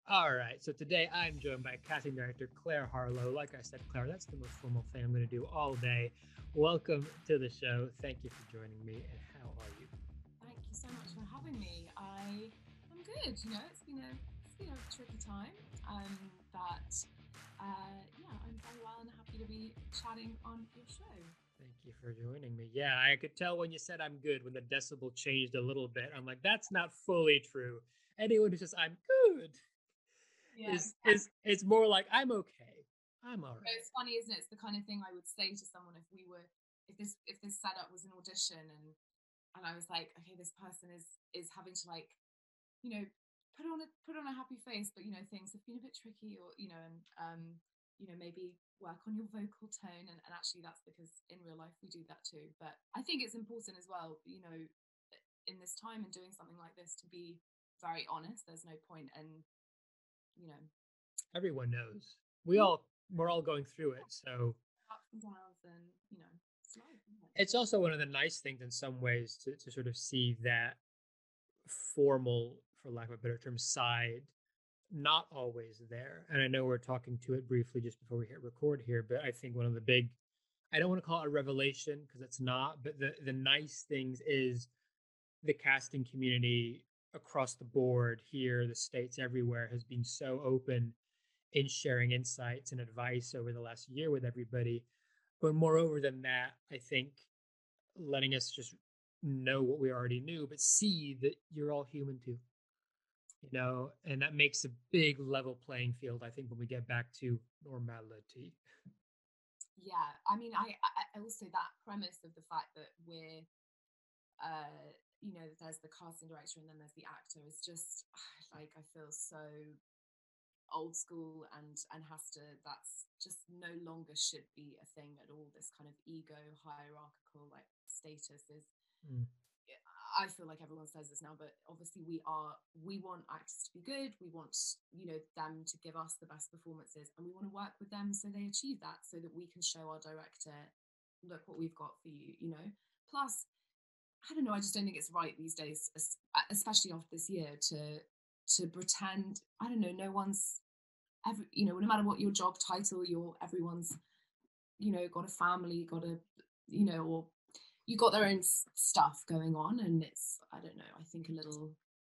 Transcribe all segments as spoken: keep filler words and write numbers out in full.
All right, so today I'm joined by casting director Claire Harlow. Like I said, Claire, that's the most formal thing I'm going to do all day. Welcome to the show. Thank you for joining me. And how are you? Thank you so much for having me. I am good. You know, it's been a it's been a tricky time, um, but uh, yeah, I'm very well and happy to be chatting on your show. Thank you for joining me. Yeah, I could tell when you said I'm good when the decibel changed a little bit. I'm like, that's not fully true. Anyone who says I'm good Yeah, is is it's more like I'm okay. I'm all no, right. it's funny, isn't it? It's the kind of thing I would say to someone if we were if this if this setup was an audition and and I was like, okay, this person is is having to like you know put on a put on a happy face, but you know things have been a bit tricky, or you know, and um, you know maybe work on your vocal tone, and, and actually that's because in real life we do that too. But I think it's important as well, you know, in this time and doing something like this to be very honest. There's no point in you know Everyone knows. We all we're all going through it. So ups and downs, and you know it's life, isn't it? it's also one of the nice things in some ways to, to sort of see that formal, for lack of a better term, side not always there. And I know we're talking to it briefly just before we hit record here, but I think one of the big, I don't want to call it a revelation because it's not, but the the nice things is the casting community across the board here, the states everywhere has been so open in sharing insights and advice over the last year with everybody. But moreover than that, I think letting us just know what we already knew, but see that you're all human too, you know, and that makes a big level playing field, I think, when we get back to normality. Yeah, I mean, I, I also that premise of the fact that we're uh you know there's the casting director and then there's the actor is just like I feel so old school and and has to that's just no longer should be a thing at all. This kind of ego hierarchical like status is Mm. I feel like everyone says this now, but obviously we are we want actors to be good. We want you know them to give us the best performances, and we want to work with them so they achieve that, so that we can show our director, look what we've got for you. You know, plus I don't know. I just don't think it's right these days, especially after this year, to to pretend. I don't know. No one's every. You know, no matter what your job title, your everyone's. You know, got a family, got a. You know, or you got their own stuff going on, and it's. I don't know. I think a little.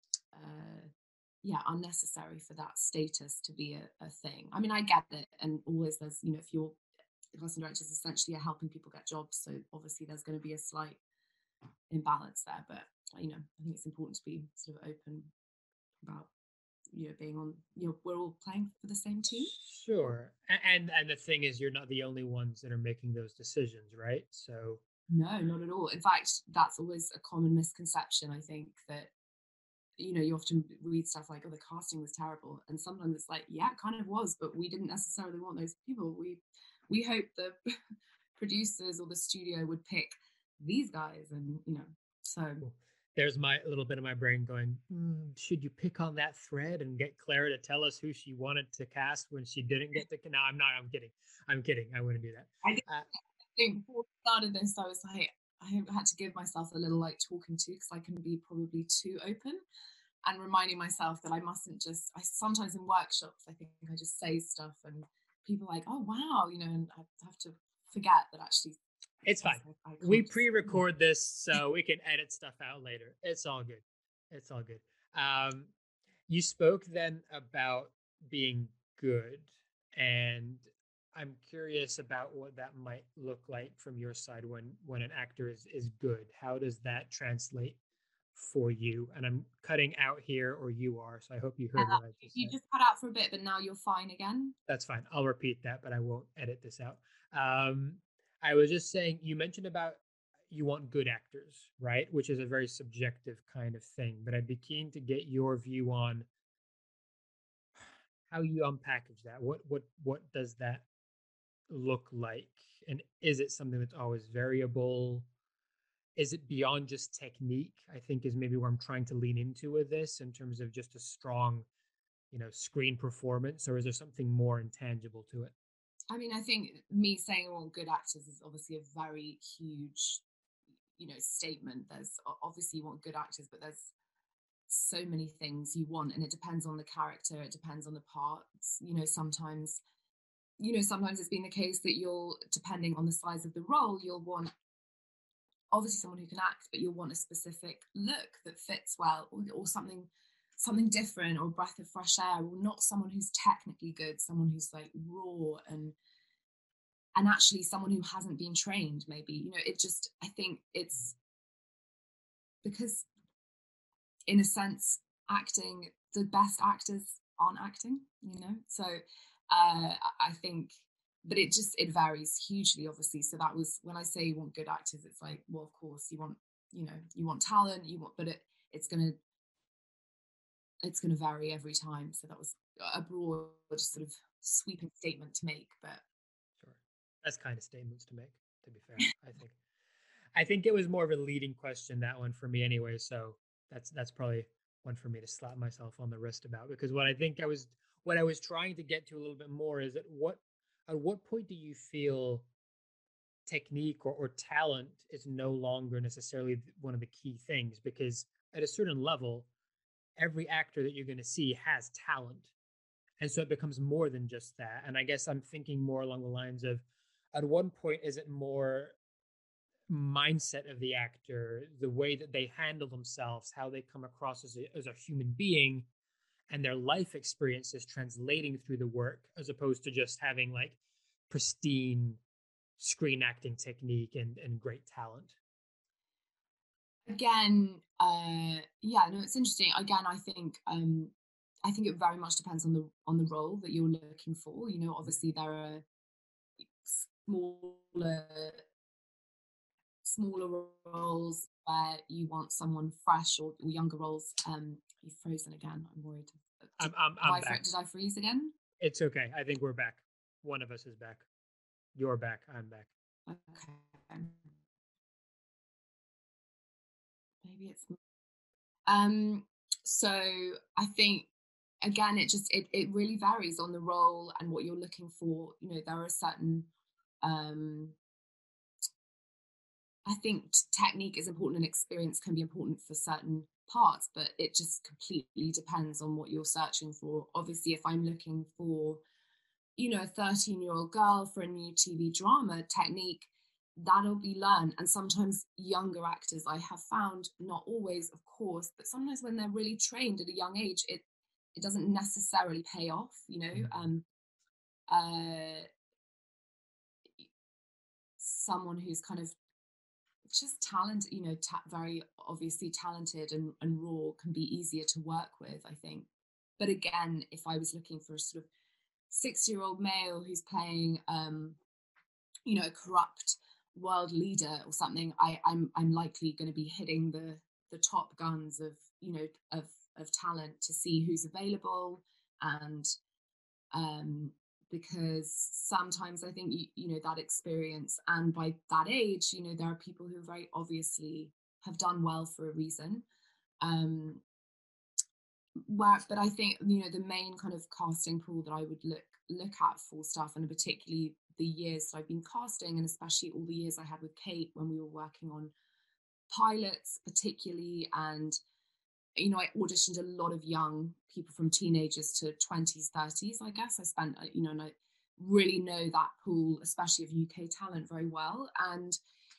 Uh, yeah, unnecessary for that status to be a, a thing. I mean, I get it, and always there's. You know, if you're casting directors essentially are helping people get jobs, so obviously there's going to be a slight imbalance there. But you know, I think it's important to be sort of open about you know being on. You know, we're all playing for the same team. Sure. And and the thing is, you're not the only ones that are making those decisions, right? So No, not at all. In fact, that's always a common misconception. I think that you know you often read stuff like, "Oh, the casting was terrible," and sometimes it's like, "Yeah, it kind of was," but we didn't necessarily want those people. We we hope the producers or the studio would pick these guys, and you know, so there's my little bit of my brain going, mm, should you pick on that thread and get Clara to tell us who she wanted to cast when she didn't get to? No, I'm not. I'm kidding. I'm kidding. I wouldn't do that. I did Uh, think before we started this, I was like, I had to give myself a little like talking to because I can be probably too open and reminding myself that I mustn't just, I sometimes in workshops, I think I just say stuff and people are like, oh, wow, you know, and I have to forget that actually it's fine. I, I We can't just, yeah. pre-record this so we can edit stuff out later. It's all good. It's all good. Um, you spoke then about being good, and I'm curious about what that might look like from your side when when an actor is is good. How does that translate for you? And I'm cutting out here, or you are, so I hope you heard Uh, what I just you said. just cut out for a bit, but now you're fine again. That's fine. I'll repeat that, but I won't edit this out. Um, I was just saying, you mentioned about you want good actors, right? Which is a very subjective kind of thing. But I'd be keen to get your view on how you unpackage that. What what what does that look like? And is it something that's always variable? Is it beyond just technique? I think is maybe where I'm trying to lean into with this in terms of just a strong, you know, screen performance, or is there something more intangible to it? I mean, I think me saying I want good actors is obviously a very huge, you know, statement. There's obviously you want good actors, but there's so many things you want, and it depends on the character, it depends on the parts. You know, sometimes, you know, sometimes it's been the case that you'll, depending on the size of the role, you'll want obviously someone who can act, but you'll want a specific look that fits well, or, or something something different, or a breath of fresh air, or not someone who's technically good, someone who's like raw and and actually someone who hasn't been trained, maybe. You know, it just, I think it's because in a sense, acting, the best actors aren't acting, you know? So uh, I think, but it just, it varies hugely, obviously. So that was, when I say you want good actors, it's like, well, of course you want, you know, you want talent, you want, but it, it's going to, it's going to vary every time. So that was a broad sort of sweeping statement to make, but. Sure. That's kind of statements to make, to be fair, I think. I think it was more of a leading question, that one for me anyway. So that's that's probably one for me to slap myself on the wrist about, because what I think I was what I was trying to get to a little bit more is at what at what point do you feel technique or, or talent is no longer necessarily one of the key things? Because at a certain level, every actor that you're going to see has talent, and so it becomes more than just that. And I guess I'm thinking more along the lines of, at one point, is it more mindset of the actor, the way that they handle themselves, how they come across as a, as a human being, and their life experiences translating through the work, as opposed to just having like pristine screen acting technique and, and great talent? Again, uh, yeah, no, it's interesting. Again, I think um, I think it very much depends on the on the role that you're looking for. You know, obviously there are smaller smaller roles where you want someone fresh, or, or younger roles. Um, you've frozen again. I'm worried. Did, I'm, I'm, did I'm I, back. did I freeze again? It's okay. I think we're back. One of us is back. You're back. I'm back. Okay. Maybe it's. Um. So I think again, it just it it really varies on the role and what you're looking for. You know, there are certain. Um, I think technique is important and experience can be important for certain parts, but it just completely depends on what you're searching for. Obviously, if I'm looking for, you know, a thirteen year old girl for a new T V drama, technique, that'll be learned. And sometimes younger actors, I have found, not always, of course, but sometimes when they're really trained at a young age, it it doesn't necessarily pay off, you know. Mm-hmm. Um, uh, someone who's kind of just talent, you know, ta- very obviously talented and, and raw can be easier to work with, I think. But again, if I was looking for a sort of sixty year old male who's playing, um, you know, a corrupt world leader or something, I, I'm I'm likely going to be hitting the the top guns of, you know, of of talent to see who's available. And um because sometimes I think you, you know, that experience, and by that age, you know, there are people who very obviously have done well for a reason. um where But I think, you know, the main kind of casting pool that I would look look at for stuff, and particularly the years that I've been casting, and especially all the years I had with Kate when we were working on pilots particularly, and you know, I auditioned a lot of young people from teenagers to twenties, thirties, I guess. I spent, uh, you know, and I really know that pool, especially of U K talent, very well. And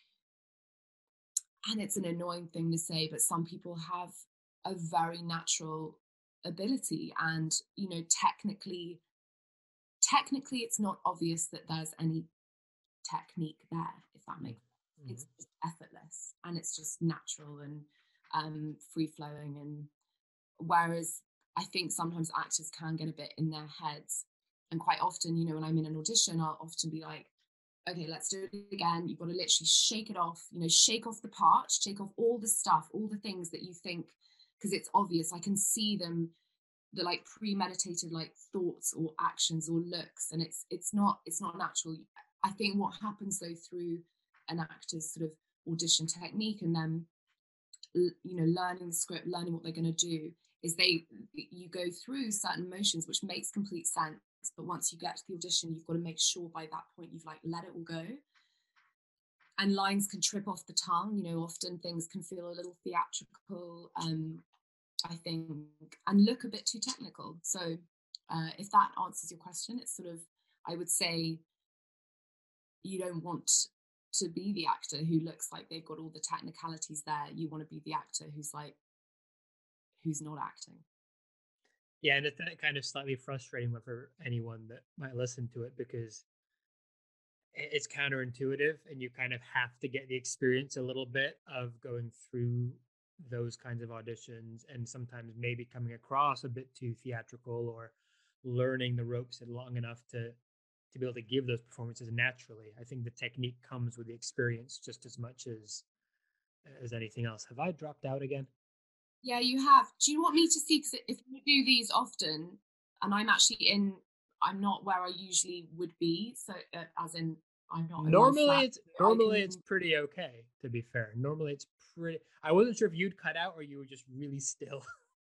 and it's an annoying thing to say, but some people have a very natural ability. And, you know, technically, technically it's not obvious that there's any technique there, if that makes sense. Mm-hmm. It's just effortless and it's just natural and um, free flowing. And whereas I think sometimes actors can get a bit in their heads. And quite often, you know, when I'm in an audition, I'll often be like, okay, let's do it again. You've got to literally shake it off, you know, shake off the part, shake off all the stuff, all the things that you think, because it's obvious. I can see them, the like premeditated like thoughts or actions or looks. And it's it's not it's not natural. I think what happens though through an actor's sort of audition technique and then, you know, learning the script, learning what they're going to do, is they you go through certain motions which makes complete sense, but once you get to the audition, you've got to make sure by that point you've like let it all go. And lines can trip off the tongue, you know, often things can feel a little theatrical, um I think, and look a bit too technical. So uh, if that answers your question, it's sort of, I would say, you don't want to be the actor who looks like they've got all the technicalities there. You want to be the actor who's like, who's not acting. Yeah, and it's that kind of slightly frustrating for anyone that might listen to it because it's counterintuitive and you kind of have to get the experience a little bit of going through those kinds of auditions and sometimes maybe coming across a bit too theatrical or learning the ropes long enough to to be able to give those performances naturally. I think the technique comes with the experience just as much as as anything else. Have I dropped out again? Yeah, you have. Do you want me to see? Because if you do these often, and I'm actually in, I'm not where I usually would be. So, uh, as in, I'm not in my Normally flat. it's So I normally it's can. pretty okay, to be fair. Normally it's pretty I wasn't sure if you'd cut out or you were just really still.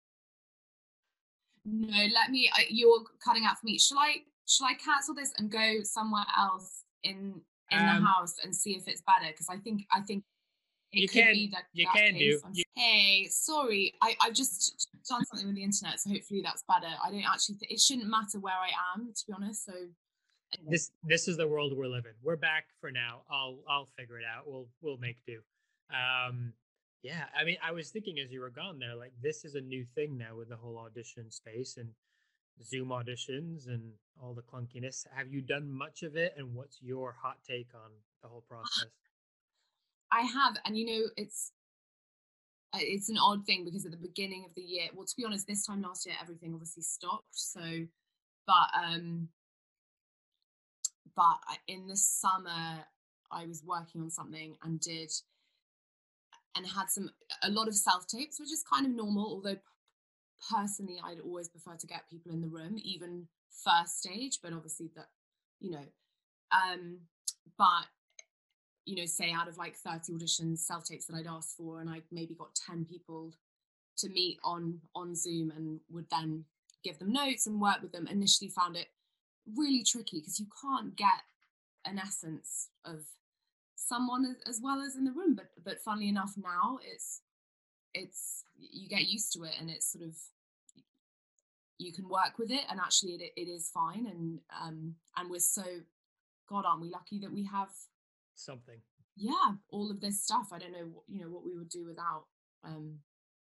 No, let me. Uh, you're cutting out for me. Shall I? Shall I cancel this and go somewhere else in in the Um house and see if it's better? Because I think I think you it could can be that you that can do. case. I'm, You, hey, sorry, I I've just done something with the internet, so hopefully that's better. I don't actually. Th- it shouldn't matter where I am, to be honest. So anyway. this this is the world we're living. We're back for now. I'll I'll figure it out. We'll we'll make do. Um yeah, I mean I was thinking as you were gone there, like this is a new thing now with the whole audition space and Zoom auditions and all the clunkiness. Have you done much of it and what's your hot take on the whole process? I have, and you know, it's uh, it's an odd thing because at the beginning of the year, well, to be honest, this time last year everything obviously stopped. So, but um, but I- in the summer I was working on something and did and had some a lot of self tapes, which is kind of normal. Although personally, I'd always prefer to get people in the room, even first stage. But obviously, that you know, um, but you know, say out of like thirty auditions, self tapes that I'd asked for, and I maybe got ten people to meet on on Zoom and would then give them notes and work with them. Initially found it really tricky because you can't get an essence of someone as, as well as in the room. But but funnily enough, now it's it's you get used to it and it's sort of you can work with it and actually it, it is fine and um and we're so god aren't we lucky that we have Something. yeah all of this stuff. I don't know what you know what we would do without um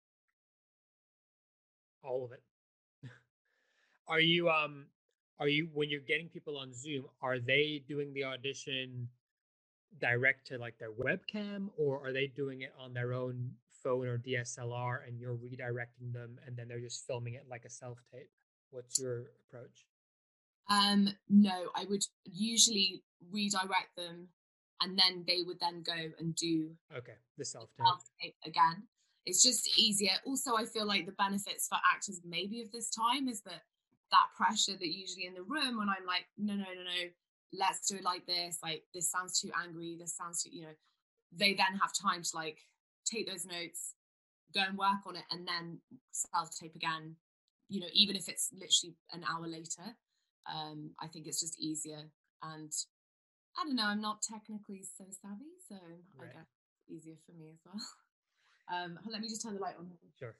All of it. Are you um are you when you're getting people on Zoom, are they doing the audition direct to like their webcam or are they doing it on their own phone or D S L R and you're redirecting them and then they're just filming it like a self tape? What's your approach? Um, no, I would usually redirect them and then they would then go and do Okay, the the self tape. self-tape again. It's just easier. Also, I feel like the benefits for actors maybe of this time is that that pressure that usually in the room when I'm like, no, no, no, no, let's do it like this. Like this sounds too angry. This sounds too, you know, they then have time to like take those notes, go and work on it, and then self-tape again, you know, even if it's literally an hour later. Um, I think it's just easier. And I don't know, I'm not technically so savvy, so I Right. guess it's easier for me as well. Um, let me just turn the light on. Sure.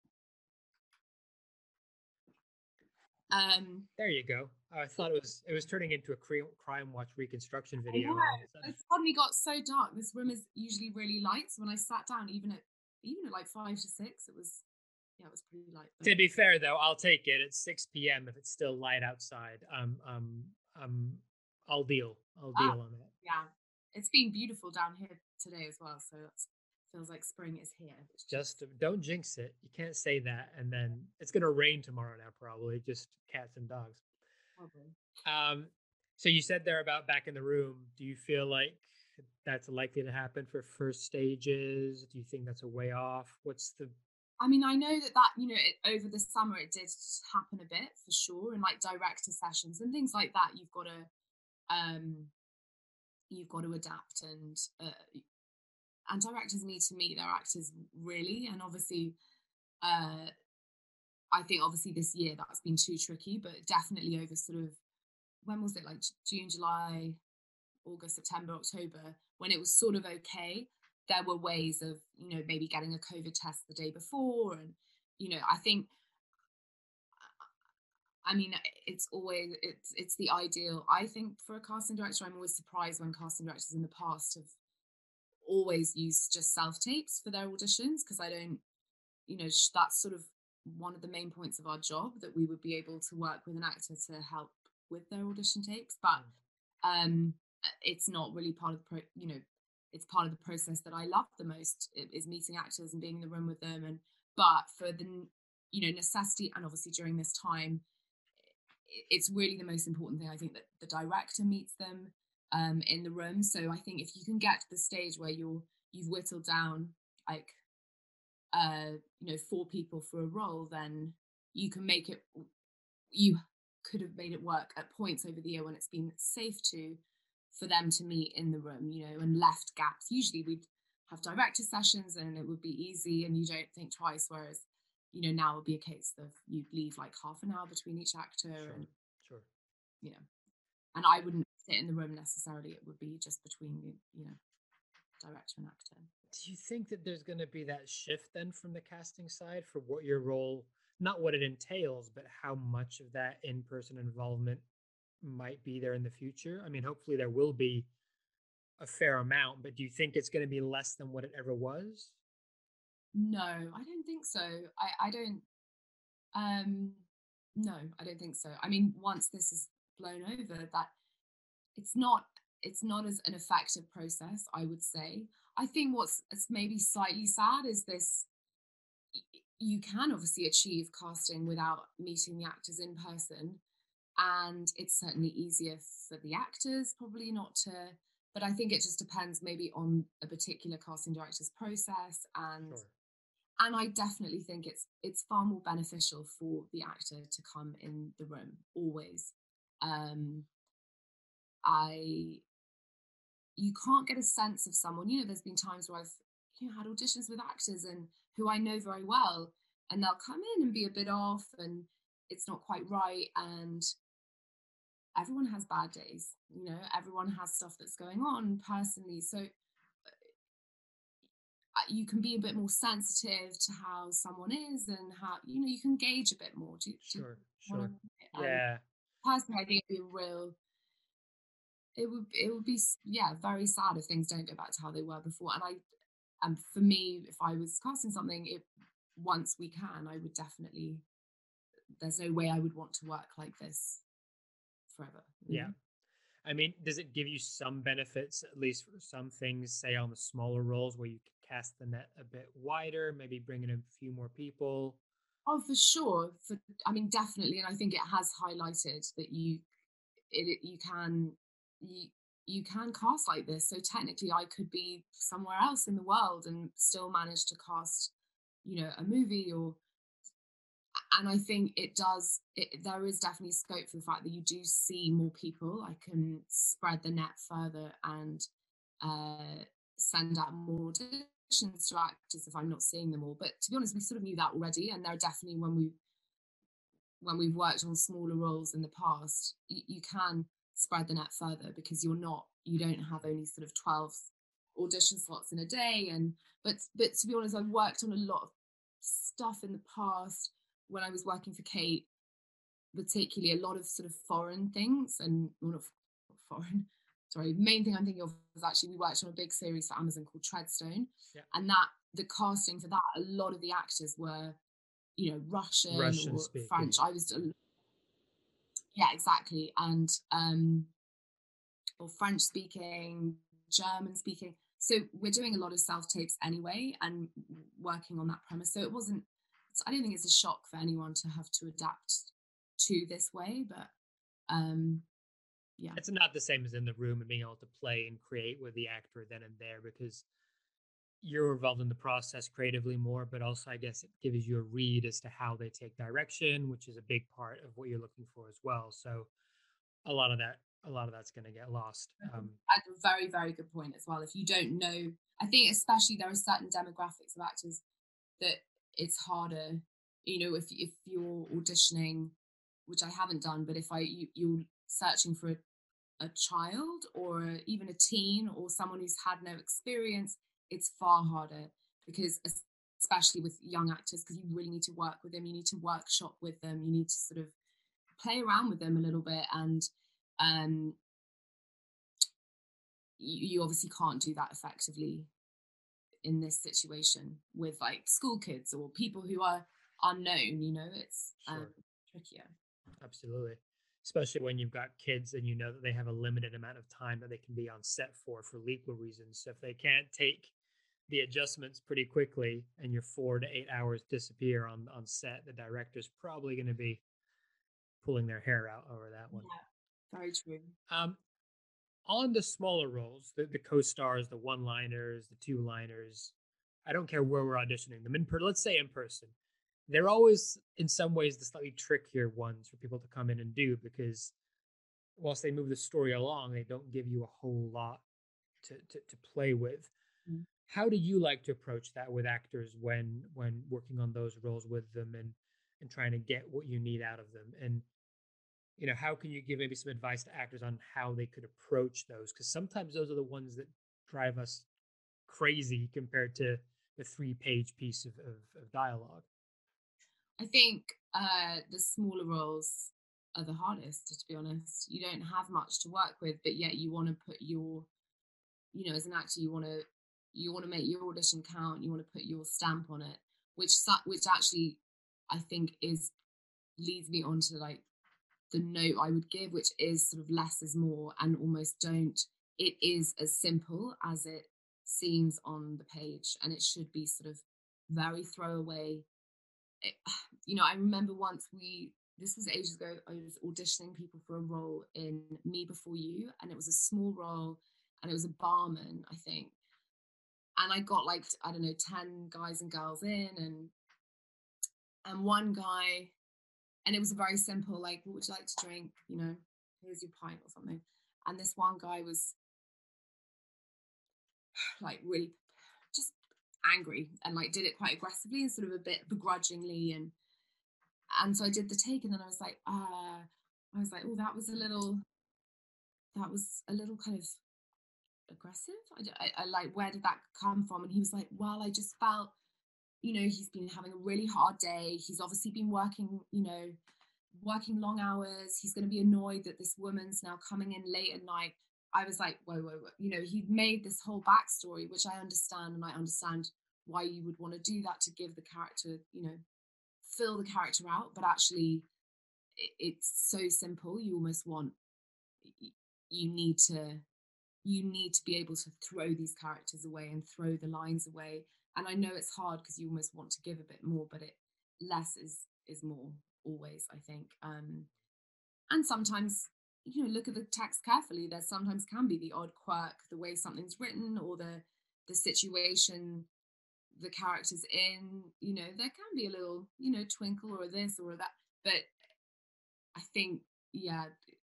Um, There you go. I thought it was it was turning into a cre- crime watch reconstruction I know video all of a sudden. it suddenly got so dark. This room is usually really light, so when I sat down, even at even at like five to six, it was yeah, it was pretty light. But To be fair though, I'll take it. It's six p m if it's still light outside. Um um um I'll deal. I'll ah, deal on that. yeah, it's been beautiful down here today as well. So it feels like spring is here. It's just Just don't jinx it. You can't say that and then it's going to rain tomorrow now probably, just cats and dogs. probably. Um so you said there about back in the room. Do you feel like that's likely to happen for first stages? Do you think that's a way off? What's the I mean, I know that that you know it, over the summer it did happen a bit for sure, and like director sessions and things like that. You've got to um, you've got to adapt, and uh, and directors need to meet their actors really. And obviously, uh, I think obviously this year that's been too tricky, but definitely over sort of when was it like June, July, August, September, October, when it was sort of okay, there were ways of, you know, maybe getting a COVID test the day before and, you know, I think, I mean, it's always it's it's the ideal. I think for a casting director, I'm always surprised when casting directors in the past have always used just self tapes for their auditions, because I don't, you know, sh- that's sort of one of the main points of our job, that we would be able to work with an actor to help with their audition tapes. But um, it's not really part of the pro. You know, it's part of the process that I love the most, i- is meeting actors and being in the room with them. And but for the n- you know, necessity, and obviously during this time, it's really the most important thing. I think that the director meets them um, in the room. So I think if you can get to the stage where you're you've whittled down like uh, you know four people for a role, then you can make it. You could have made it work at points over the year when it's been safe to for them to meet in the room, you know, and left gaps. Usually we'd have director sessions and it would be easy and you don't think twice. Whereas, you know, now it would be a case of you'd leave like half an hour between each actor, Sure, and sure. you know, and I wouldn't sit in the room necessarily. It would be just between the, you know, director and actor. Do you think that there's going to be that shift then from the casting side for what your role, not what it entails, but how much of that in person involvement might be there in the future? I mean, hopefully there will be a fair amount, but do you think it's going to be less than what it ever was? No, I don't think so. I, I don't, um, no, I don't think so. I mean, once this is blown over, that it's not, it's not as an effective process, I would say. I think what's it's maybe slightly sad is this, you can obviously achieve casting without meeting the actors in person, and it's certainly easier for the actors probably not to, but I think it just depends maybe on a particular casting director's process. and Sure. and I definitely think it's it's far more beneficial for the actor to come in the room always. um I You can't get a sense of someone. You know, there's been times where I've, you know, had auditions with actors and who I know very well, and they'll come in and be a bit off, and it's not quite right. And everyone has bad days. You know, everyone has stuff that's going on personally. So uh, you can be a bit more sensitive to how someone is, and how, you know, you can gauge a bit more. Do, do you Sure, want sure. to? And Yeah. personally, I think it'd be a real it would it would be s- yeah, very sad if things don't go back to how they were before. And I and for me, if I was casting something, if once we can, I would definitely, there's no way I would want to work like this forever, you Yeah. know. I mean, does it give you some benefits, at least for some things, say on the smaller roles where you can cast the net a bit wider, maybe bring in a few more people? Oh, for sure. For I mean, definitely, and I think it has highlighted that you it you can you you can cast like this. So technically, I could be somewhere else in the world and still manage to cast, you know, a movie. Or and I think it does. It, there is definitely scope for the fact that you do see more people. I can spread the net further and uh, send out more auditions to actors if I'm not seeing them all. But to be honest, we sort of knew that already, and there are definitely, when we when we've worked on smaller roles in the past, you, you can spread the net further, because you're not you don't have only sort of twelve audition slots in a day. And but but to be honest, I've worked on a lot of stuff in the past when I was working for Kate, particularly a lot of sort of foreign things. And well, not foreign, sorry, the main thing I'm thinking of was actually we worked on a big series for Amazon called Treadstone. Yeah. And that the casting for that, a lot of the actors were, you know, Russian Russian or speaking. French. I was, yeah, exactly. And um or French speaking, German speaking. So we're doing a lot of self tapes anyway, and working on that premise. So it wasn't, I don't think it's a shock for anyone to have to adapt to this way. But um yeah. It's not the same as in the room and being able to play and create with the actor then and there, because you're involved in the process creatively more, but also I guess it gives you a read as to how they take direction, which is a big part of what you're looking for as well. So a lot of that, a lot of that's going to get lost. Um, At a very, very good point as well. If you don't know, I think especially there are certain demographics of actors that it's harder. You know, if if you're auditioning, which I haven't done, but if I you, you're searching for a, a child or even a teen or someone who's had no experience, it's far harder, because especially with young actors, because you really need to work with them. You need to workshop with them. You need to sort of play around with them a little bit. And um, you, you obviously can't do that effectively in this situation with like school kids or people who are unknown, you know, it's um, Sure. trickier. Absolutely. Especially when you've got kids and you know that they have a limited amount of time that they can be on set for for legal reasons. So if they can't take the adjustments pretty quickly and your four to eight hours disappear on on set, the director's probably going to be pulling their hair out over that one. Yeah, very true. Um, on the smaller roles, the, the co-stars, the one-liners, the two-liners, I don't care where we're auditioning them in per let's say in person. They're always in some ways the slightly trickier ones for people to come in and do because whilst they move the story along, they don't give you a whole lot to, to, to play with. Mm. How do you like to approach that with actors when when working on those roles with them and and trying to get what you need out of them? And you know, how can you give maybe some advice to actors on how they could approach those? Because sometimes those are the ones that drive us crazy compared to the three page piece of, of, of dialogue. I think uh, the smaller roles are the hardest, to be honest. You don't have much to work with, but yet you want to put your, you know, as an actor, you want to you want to make your audition count. You want to put your stamp on it, which which actually I think is leads me on to like the note I would give, which is sort of less is more, and almost don't. It is as simple as it seems on the page, and it should be sort of very throwaway. It, you know, I remember once we, this was ages ago, I was auditioning people for a role in Me Before You, and it was a small role, and it was a barman, I think. And I got like, I don't know, ten guys and girls in, and and one guy, and it was a very simple, like, what would you like to drink? You know, here's your pint or something. And this one guy was like really just angry and like did it quite aggressively and sort of a bit begrudgingly. And and so I did the take, and then I was like, uh, I was like, oh, that was a little, that was a little kind of aggressive. I, I, I like, where did that come from? And he was like, well, I just felt, you know, he's been having a really hard day. He's obviously been working, you know, working long hours. He's going to be annoyed that this woman's now coming in late at night. I was like, whoa, whoa, whoa. You know, he'd made this whole backstory, which I understand, and I understand why you would want to do that to give the character, you know, fill the character out. But actually, it, it's so simple. You almost want, you need to, you need to be able to throw these characters away and throw the lines away. And I know it's hard because you almost want to give a bit more, but it less is is more always, I think. Um, and sometimes, you know, look at the text carefully. There sometimes can be the odd quirk, the way something's written, or the the situation the character's in. You know, there can be a little, you know, twinkle or this or that. But I think, yeah,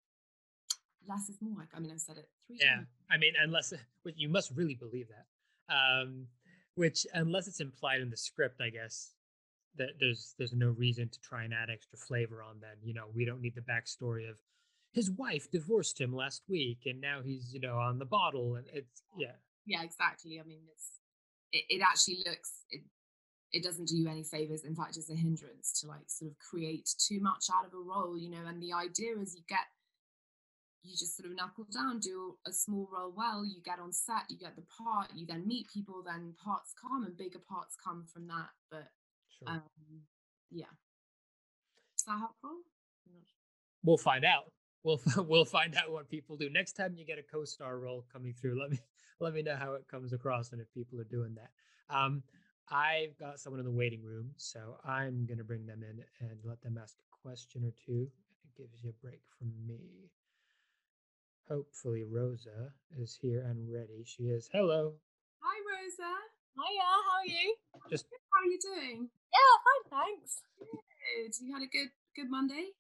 less is more. I mean, I've said it three Yeah, times. I mean, unless which you must really believe that, um, which unless it's implied in the script, I guess that there's there's no reason to try and add extra flavor on. Then you know we don't need the backstory of his wife divorced him last week and now he's you know on the bottle and it's yeah Yeah, exactly. I mean, it's it, it actually looks it it doesn't do you any favors. In fact, it's a hindrance to like sort of create too much out of a role, you know. And the idea is you get you just sort of knuckle down, do a small role well, you get on set, you get the part, you then meet people, then parts come and bigger parts come from that. But sure. um yeah, is that helpful? We'll find out. We'll we'll find out what people do next time you get a co-star role coming through. Let me let me know how it comes across and if people are doing that. Um, I've got someone in the waiting room, so I'm gonna bring them in and let them ask a question or two. It gives you a break from me. Hopefully, Rosa is here and ready. She is. Hello. Hi, Rosa. Hiya, how are you? Just How are you doing? Yeah, fine, thanks. Good. You had a good good Monday?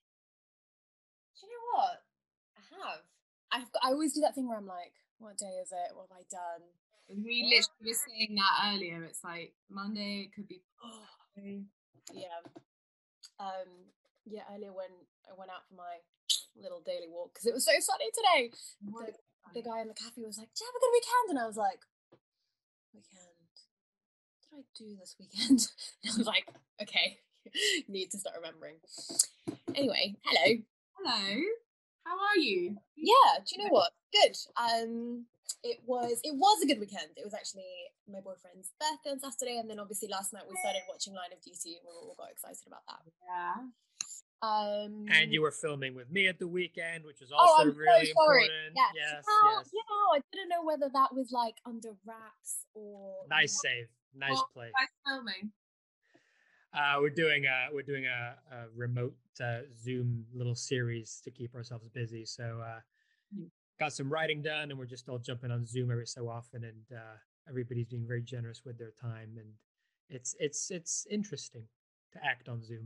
Do you know what? I have. I've got, I always do that thing where I'm like, what day is it? What have I done? We literally were saying that earlier. It's like Monday, it could be. Yeah. Um. Yeah. Earlier when I went out for my little daily walk because it was so sunny today, the, the guy in the cafe was like, "Do you have a good weekend?" And I was like, "Weekend? did I do this weekend? I was like, okay, need to start remembering. Anyway, hello. Hello. How are you? Yeah, do you know what? Good. Um, it was it was a good weekend. It was actually my boyfriend's birthday on Saturday, and then obviously last night we started watching Line of Duty, and we all got excited about that. Yeah. Um, And you were filming with me at the weekend, which was oh, also I'm really so sorry. important. Yes, Yes, well, yes. you know, I didn't know whether that was like under wraps or Nice save. Nice Well, play. Nice filming. Uh, we're doing a we're doing a, a remote uh, Zoom little series to keep ourselves busy. So uh, Mm. got some writing done, and we're just all jumping on Zoom every so often, and uh, everybody's being very generous with their time, and it's it's it's interesting to act on Zoom.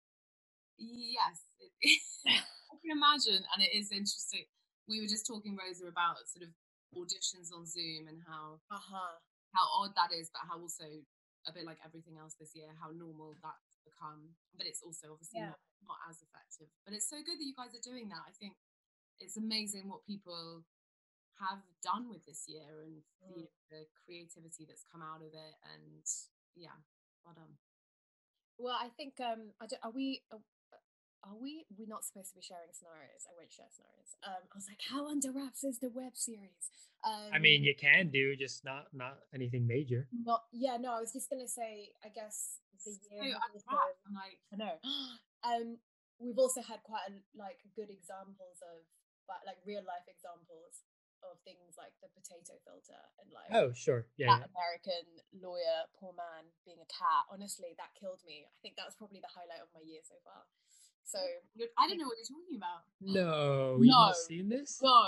Yes, it, I can imagine, and it is interesting. We were just talking, Rosa, about sort of auditions on Zoom and how uh-huh. how odd that is, but how also a bit like everything else this year, how normal that's become. But it's also obviously Yeah. not, not as effective. But it's so good that you guys are doing that. I think it's amazing what people have done with this year and Mm. the, the creativity that's come out of it. And yeah, well done. Well, I think um, I don't, are we are, are we we're not supposed to be sharing scenarios? I won't share scenarios. Um, I was like, how under wraps is the web series? Um, I mean, you can do just not not anything major. not yeah. No, I was just gonna say. I guess the year. So has I'm also- I'm like, I know. Um, we've also had quite a, like good examples of, but like real life examples of things like the potato filter and like Oh, sure, yeah. that yeah. American lawyer, poor man, being a cat. Honestly, that killed me. I think that's probably the highlight of my year so far. So you're- I don't know what you're talking about. No, you've No. not seen this. no,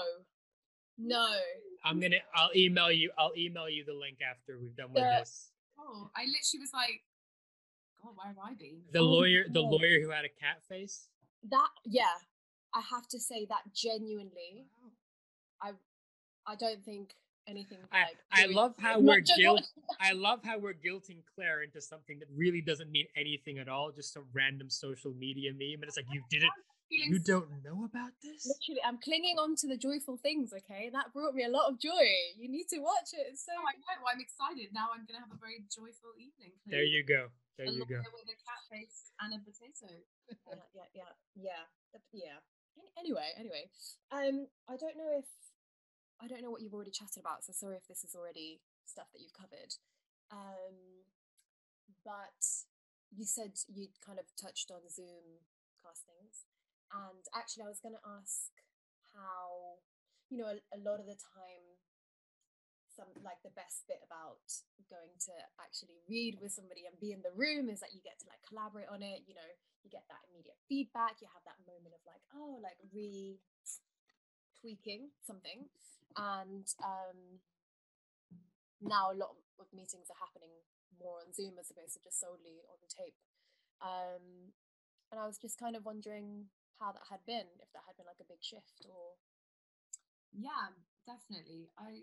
no. I'm gonna. I'll email you. I'll email you the link after we've done with The- this. Oh, I literally was like, God, where have I been? The Oh, lawyer, the God. lawyer who had a cat face. That yeah, I have to say that genuinely, I I don't think anything I, like. I doing- love how not we're just guilt. watching- I love how we're guilting Claire into something that really doesn't mean anything at all, just some random social media meme, and it's like you didn't. Feeling You so- don't know about this? Literally, I'm clinging on to the joyful things. Okay, that brought me a lot of joy. You need to watch it. It's so. Oh, I know. Well, I'm excited. Now I'm going to have a very joyful evening. There you go. There A you go. lawyer with a cat face and a potato. yeah, yeah, yeah, yeah, The- yeah. An- Anyway, anyway, um, I don't know if I don't know what you've already chatted about, so sorry if this is already stuff that you've covered. Um, but you said you'd kind of touched on Zoom castings, and actually, I was going to ask how you know a, a lot of the time. Some like the best bit about going to actually read with somebody and be in the room is that you get to like collaborate on it. You know, you get that immediate feedback. You have that moment of like, oh, like re tweaking something. And um, now a lot of meetings are happening more on Zoom as opposed to just solely on tape. Um, and I was just kind of wondering how that had been, if that had been like a big shift or. Yeah, definitely. I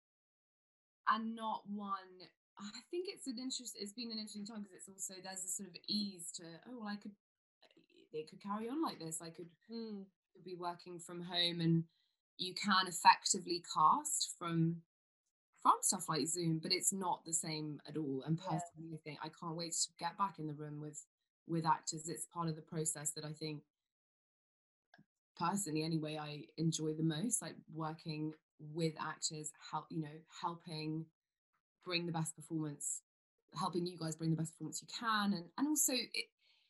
and not one. I think it's an interest. It's been an interesting time because it's also there's a sort of ease to. Oh, well, I could. It could carry on like this. I could, Mm. could be working from home, and you can effectively cast from from stuff like Zoom, but it's not the same at all. And Yeah. personally, I think I can't wait to get back in the room with with actors. It's part of the process that I think, personally, anyway, I enjoy the most, like working with actors, help you know, helping bring the best performance, helping you guys bring the best performance you can, and and also it,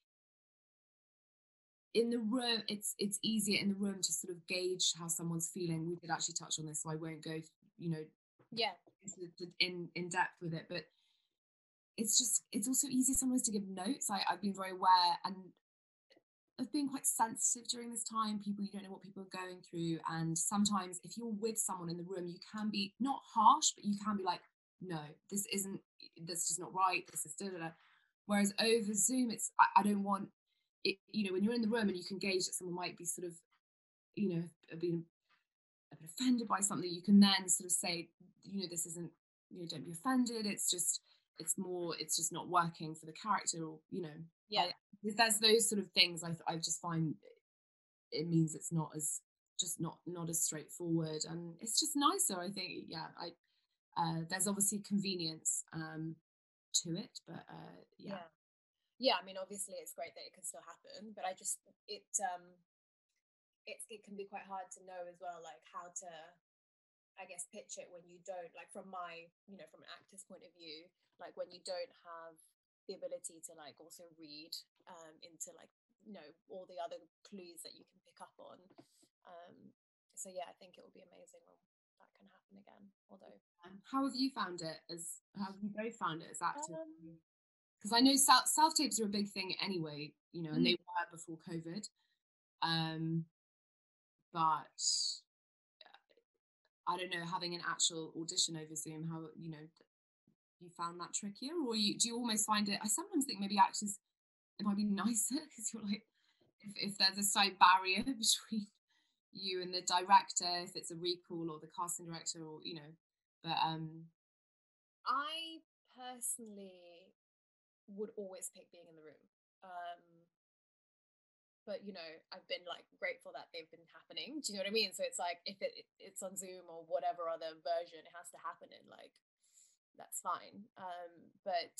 in the room, it's it's easier in the room to sort of gauge how someone's feeling. We did actually touch on this, so I won't go, you know, Yeah. into the, in in depth with it, but it's just it's also easier sometimes to give notes. I, I've been very aware and of being quite sensitive during this time. People, you don't know what people are going through, and sometimes if you're with someone in the room, you can be not harsh, but you can be like, no, this isn't, that's just not right. This is da da da. Whereas over Zoom, it's I, I don't want it. You know, when you're in the room and you can gauge that someone might be sort of, you know, being a bit offended by something, you can then sort of say, you know, this isn't, you know, don't be offended. It's just, it's more, it's just not working for the character, or you know, Yeah. I, there's those sort of things. I I just find it means it's not as just not not as straightforward, and it's just nicer. I think, yeah. I uh, there's obviously convenience, um, to it. But uh, yeah. yeah. Yeah, I mean, obviously it's great that it can still happen, but I just, it, um, it, it can be quite hard to know as well, like how to, I guess, pitch it when you don't, like from my, you know, from an actor's point of view, like when you don't have the ability to like also read um, into like, you know, all the other clues that you can pick up on. Um, so yeah, I think it will be amazing when that can happen again. Although, Um, how have you found it? As how have you both found it as actors? um, Because I know self self tapes are a big thing anyway, you know, and Mm. they were before COVID. Um, but I don't know, having an actual audition over Zoom, how, you know, you found that trickier, or you do you almost find it? I sometimes think maybe actors, it might be nicer because you're like, if, if there's a slight barrier between you and the director, if it's a recall or the casting director, or you know, but um, I personally would always pick being in the room. Um, but you know, I've been like grateful that they've been happening. Do you know what I mean? So it's like if it it's on Zoom or whatever other version it has to happen in, like that's fine. Um, but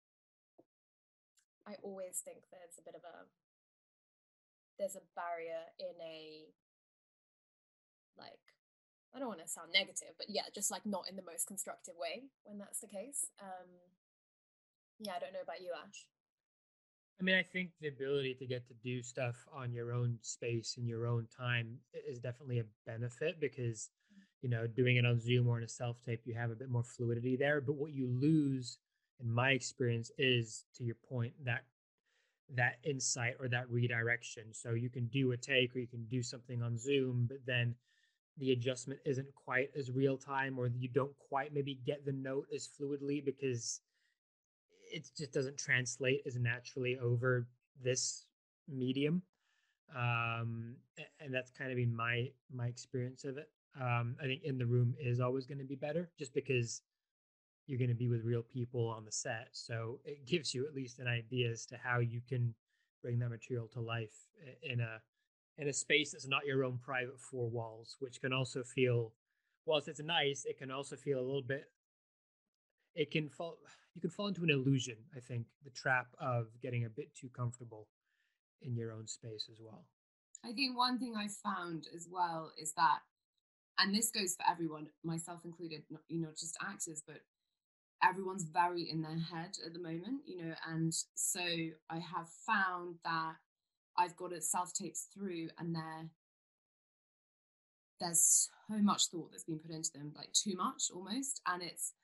I always think there's a bit of a there's a barrier in a like I don't want to sound negative, but yeah, just like not in the most constructive way when that's the case. Um, yeah, I don't know about you, Ash. I mean, I think the ability to get to do stuff on your own space in your own time i- is definitely a benefit because, you know, doing it on Zoom or in a self tape, you have a bit more fluidity there. But what you lose, in my experience, is to your point, that that insight or that redirection. So you can do a take or you can do something on Zoom, but then the adjustment isn't quite as real time, or you don't quite maybe get the note as fluidly because it just doesn't translate as naturally over this medium. Um, a- and that's kind of been my my experience of it. Um, I think in the room is always going to be better, just because you're going to be with real people on the set, so it gives you at least an idea as to how you can bring that material to life i- in a in a space that's not your own private four walls, which can also feel, whilst it's nice, it can also feel a little bit, it can fall, you can fall into an illusion, I think, the trap of getting a bit too comfortable in your own space as well. I think one thing I've found as well is that, and this goes for everyone, myself included, not, you know, just actors, but everyone's very in their head at the moment, you know, and so I have found that I've got it self tapes through, and there there's so much thought that's been put into them, like too much almost, and it's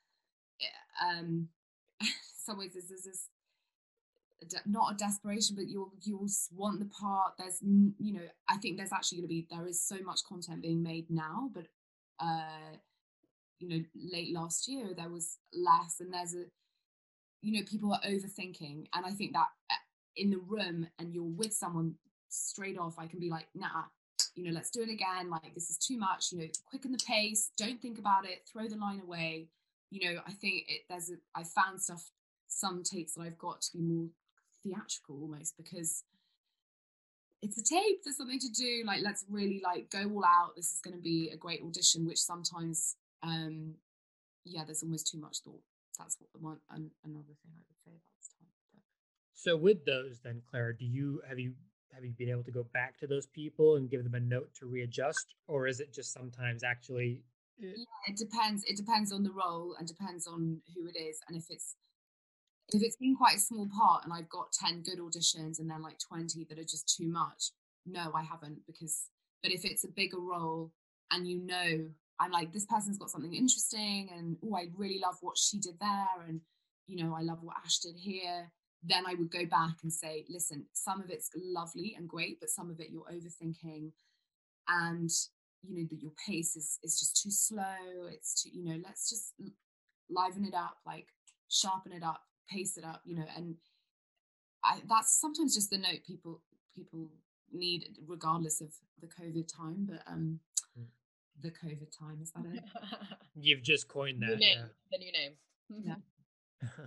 um in some ways this is this not a desperation, but you'll you'll want the part. There's you know I think there's actually going to be there is so much content being made now, but uh you know late last year there was less, and there's a you know people are overthinking, and I think that in the room and you're with someone, straight off I can be like, nah, you know let's do it again, like this is too much, you know quicken the pace, don't think about it, throw the line away. you know I think it, there's a I found stuff, some takes that I've got to be more theatrical almost, because it's a tape, there's something to do, like let's really like go all out, this is going to be a great audition, which sometimes um yeah there's almost too much thought. That's what the one an, another thing I would say about this time. But So with those then, Clara, do you have you have you been able to go back to those people and give them a note to readjust, or is it just sometimes actually uh, yeah, it depends it depends on the role and depends on who it is, and if it's if it's been quite a small part and I've got ten good auditions and then like twenty that are just too much, no, I haven't. Because, but if it's a bigger role and you know, I'm like, this person's got something interesting, and oh, I really love what she did there, and you know, I love what Ash did here, then I would go back and say, listen, some of it's lovely and great, but some of it you're overthinking, and you know that your pace is is just too slow. It's too, you know, let's just liven it up, like sharpen it up, pace it up, you know, and I, that's sometimes just the note people people need, regardless of the COVID time. But um, Mm. the COVID time, is that it? you've just coined New that? name, the new name. Yeah. Yeah.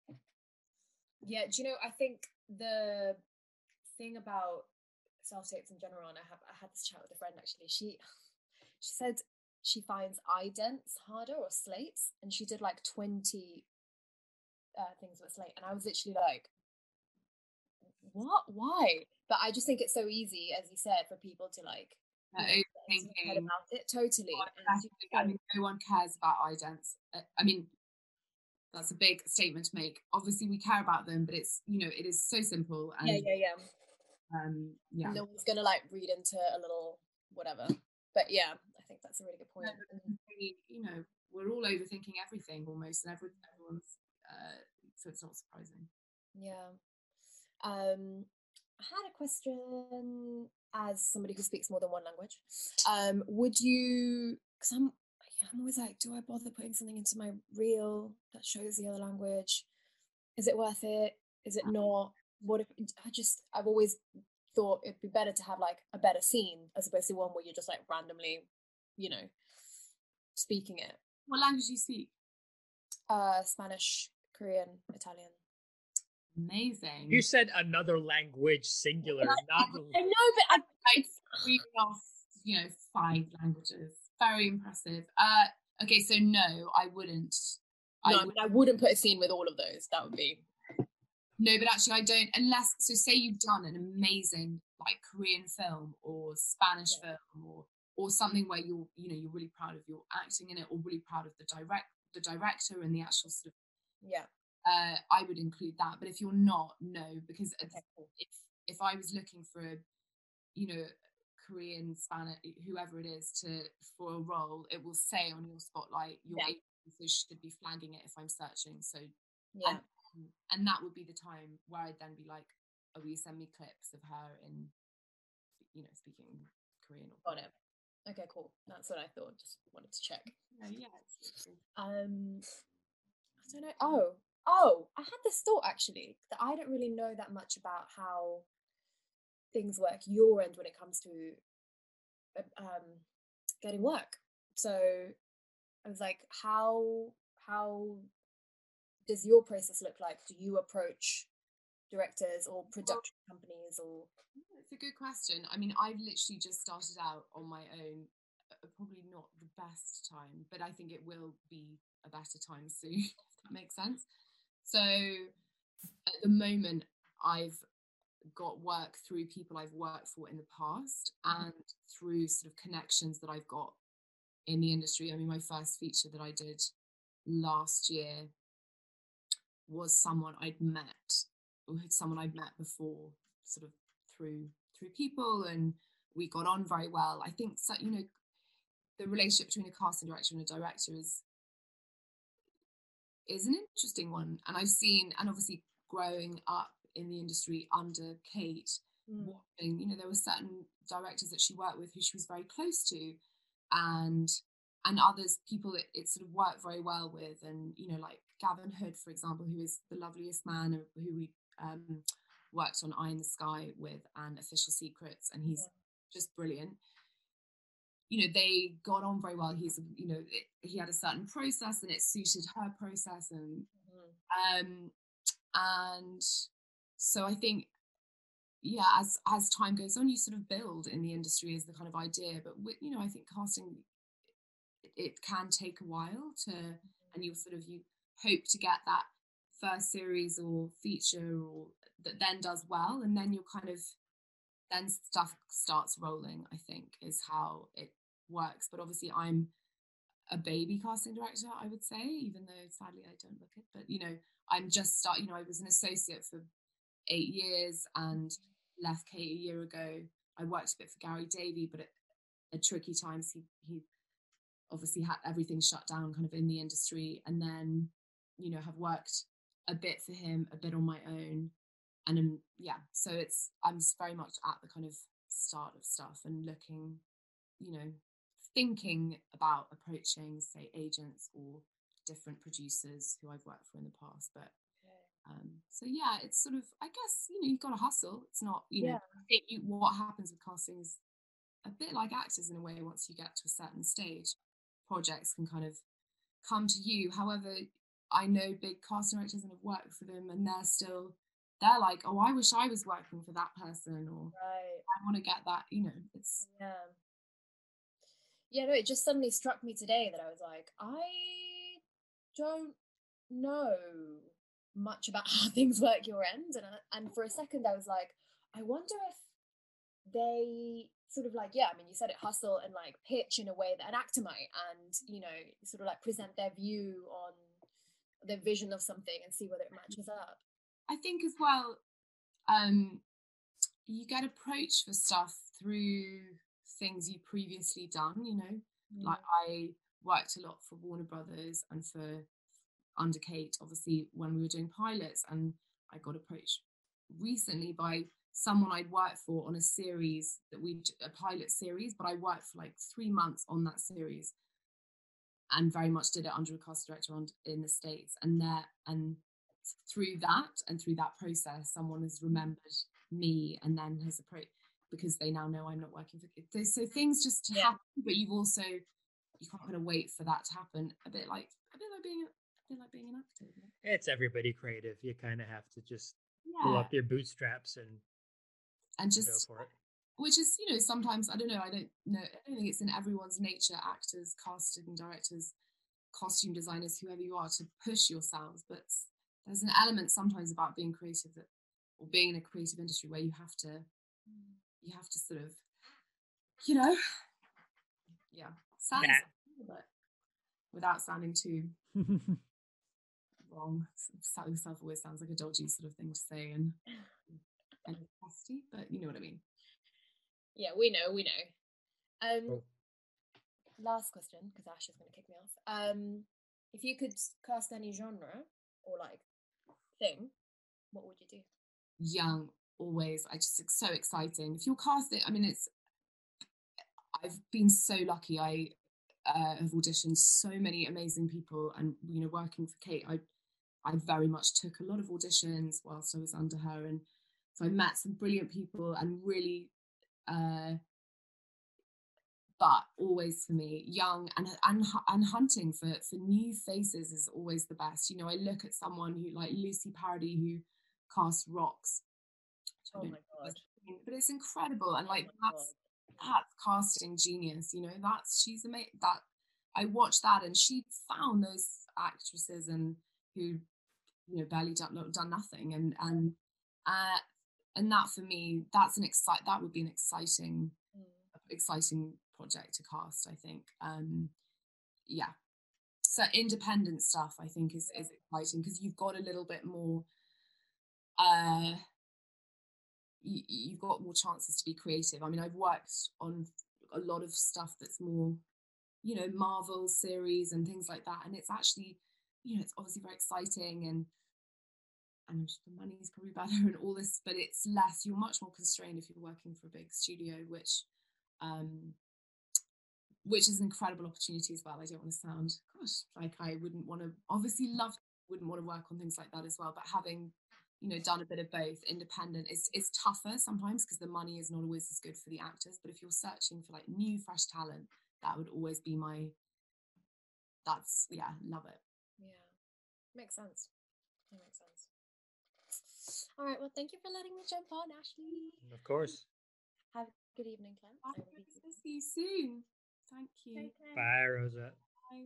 Yeah, do you know, I think the thing about self tapes in general, and I have I had this chat with a friend actually. She she said she finds idents harder, or slates, and she did like twenty uh, things were slate, and I was literally like, what, why? But I just think it's so easy, as you said, for people to like, Uh, you know, get into their head overthinking. about it. Totally. Oh, And you definitely. I know, mean, no one cares about idents. Uh, I mean, that's a big statement to make. Obviously, we care about them, but it's, you know, it is so simple. yeah, And yeah, yeah. um, yeah. No one's gonna like read into a little whatever. But yeah, I think that's a really good No, point. but And we- you know, we're all overthinking everything almost, and every, everyone's, uh, so it's not surprising. yeah. Um, I had a question as somebody who speaks more than one language. Um, would you? Because I'm, yeah, I'm always like, do I bother putting something into my reel that shows the other language? Is it worth it? Is it not? What if I just? I've always thought it'd be better to have like a better scene as opposed to one where you're just like randomly, you know, speaking it. What language do you speak? Uh, Spanish, Korean, Italian. Amazing. You said another language, singular, not. I know, but I, Like three off, you know, five languages. Very impressive. Uh, okay, so no, I wouldn't. no, I I, mean, I wouldn't put a scene with all of those. That would be No, but actually, I don't. Unless, so say you've done an amazing like Korean film or Spanish Yeah. film or or something where you're, you know, you're really proud of your acting in it, or really proud of the direct the director and the actual sort of. yeah. Uh, I would include that, but if you're not, no, because Okay, cool. if if I was looking for a, you know, Korean, Spanish, whoever it is, to for a role, it will say on your spotlight your Yeah. agency should be flagging it if I'm searching. So Yeah. and, and that would be the time where I'd then be like, oh, will you send me clips of her in, you know, speaking Korean or Got it. Okay, cool. That's what I thought. Just wanted to check. yeah, yeah, absolutely. Um, I don't know. Oh, oh, I had this thought actually that I don't really know that much about how things work your end when it comes to uh, um getting work. So I was like, how how does your process look like? Do you approach directors or production companies or? It's a good question. I mean, I've literally just started out on my own. uh, Probably not the best time, but I think it will be a better time soon, if that makes sense. So at the moment, I've got work through people I've worked for in the past and through sort of connections that I've got in the industry. I mean, my first feature that I did last year was someone I'd met, or someone I'd met before, sort of through through people, and we got on very well. I think so, you know, the relationship between a casting director and a director is is an interesting one. And I've seen, and obviously growing up in the industry under Kate, Mm. watching, you know, there were certain directors that she worked with who she was very close to, and and others people it, it sort of worked very well with, and you know, like Gavin Hood, for example, who is the loveliest man, who we um, worked on Eye in the Sky with and Official Secrets, and he's Yeah. just brilliant. You know, they got on very well. He's, you know, it, he had a certain process and it suited her process, and Mhm. um and so I think, yeah, as as time goes on, you sort of build in the industry is the kind of idea. But with, you know, I think casting, it, it can take a while to, and you sort of you hope to get that first series or feature or that then does well, and then you're kind of then stuff starts rolling, I think, is how it works. But obviously I'm a baby casting director, I would say, even though sadly I don't look it. But you know, I'm just start. You know, I was an associate for eight years and left Kate a year ago. I worked a bit for Gary Davey, but at, at tricky times he he obviously had everything shut down, kind of in the industry, and then you know have worked a bit for him, a bit on my own, and um, yeah. So it's I'm just very much at the kind of start of stuff and looking, you know, thinking about approaching, say, agents or different producers who I've worked for in the past. But um, so yeah, it's sort of, I guess, you know, you've got to hustle. It's not, you know, Yeah. I think you, what happens with casting is a bit like actors in a way. Once you get to a certain stage, projects can kind of come to you. However, I know big casting directors and have worked for them, and they're still, they're like, oh, I wish I was working for that person, or Right. I want to get that, you know, it's, Yeah. Yeah, no, it just suddenly struck me today that I was like, I don't know. much about how things work your end, and I, and for a second I was like, I wonder if they sort of like, yeah, I mean, you said it, hustle and like pitch in a way that an actor might, and you know, sort of like present their view on their vision of something and see whether it matches up. I think as well, um, you get approached for stuff through things you've previously done, you know, mm. like I worked a lot for Warner Brothers and for Under Kate, obviously, when we were doing pilots, and I got approached recently by someone I'd worked for on a series that we a pilot series, but I worked for like three months on that series and very much did it under a cast director on, in the States. And there, and through that and through that process, someone has remembered me and then has approached, because they now know I'm not working for kids. So things just yeah. happen, but you've also, you can't kind of wait for that to happen. A bit like, a bit like being, a bit like being an actor. You know? It's everybody creative. You kind of have to just yeah. pull up your bootstraps and and just go for it. Which is, you know, sometimes, I don't know, I don't know, I don't think it's in everyone's nature, actors, casting directors, costume designers, whoever you are, to push yourselves. But there's an element sometimes about being creative that, or being in a creative industry, where you have to, you have to sort of, you know, yeah, sound yeah. but without sounding too wrong. Self always sounds like a dodgy sort of thing to say, and and nasty, but you know what I mean. Yeah, we know, we know. Um, oh. Last question, because Ash is going to kick me off. Um, if you could cast any genre or like thing, what would you do? Young, always. I just, it's so exciting. If you're casting, I mean, it's, I've been so lucky. I uh, have auditioned so many amazing people, and, you know, working for Kate, I, I very much took a lot of auditions whilst I was under her. And so I met some brilliant people and really, uh, but always for me, young and and and hunting for for new faces is always the best. You know, I look at someone who, like Lucy Parody, who cast Rocks. Oh my god! But it's incredible, and like oh that's that's casting genius. You know, that's she's amazing. That I watched that, and she found those actresses and who, you know, barely done done nothing, and and uh, and that for me, that's an excite. That would be an exciting, mm. exciting. project to cast, I think. Um yeah, so independent stuff I think is, is exciting, because you've got a little bit more uh you, you've got more chances to be creative. I mean, I've worked on a lot of stuff that's more, you know, Marvel series and things like that, and it's actually, you know, it's obviously very exciting, and and the money's probably better and all this, but it's less, you're much more constrained if you're working for a big studio, which um which is an incredible opportunity as well. I don't want to sound, gosh, like I wouldn't want to, obviously love, wouldn't want to work on things like that as well. But having, you know, done a bit of both, independent, is is tougher sometimes because the money is not always as good for the actors. But if you're searching for like new, fresh talent, that would always be my, that's, yeah, love it. Yeah, makes sense. That makes sense. All right, well, thank you for letting me jump on, Ashley. Of course. Have a good evening, Clem. Bye. See you soon. Thank you. Bye, Rosette. Bye.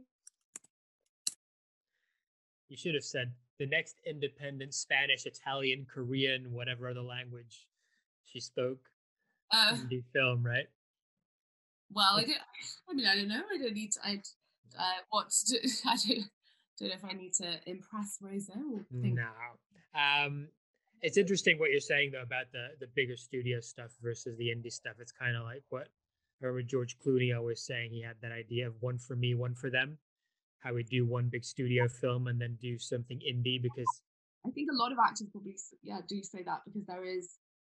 You should have said the next independent Spanish, Italian, Korean, whatever other language she spoke uh, in the film, right? Well, I don't. I mean, I don't know. I don't need to. I uh, what to do. I don't. Don't know if I need to impress Rosa or think. No. Um, it's interesting what you're saying though about the the bigger studio stuff versus the indie stuff. It's kind of like what I remember George Clooney always saying. He had that idea of one for me, one for them. How we do one big studio film and then do something indie, because I think a lot of actors probably yeah do say that, because there is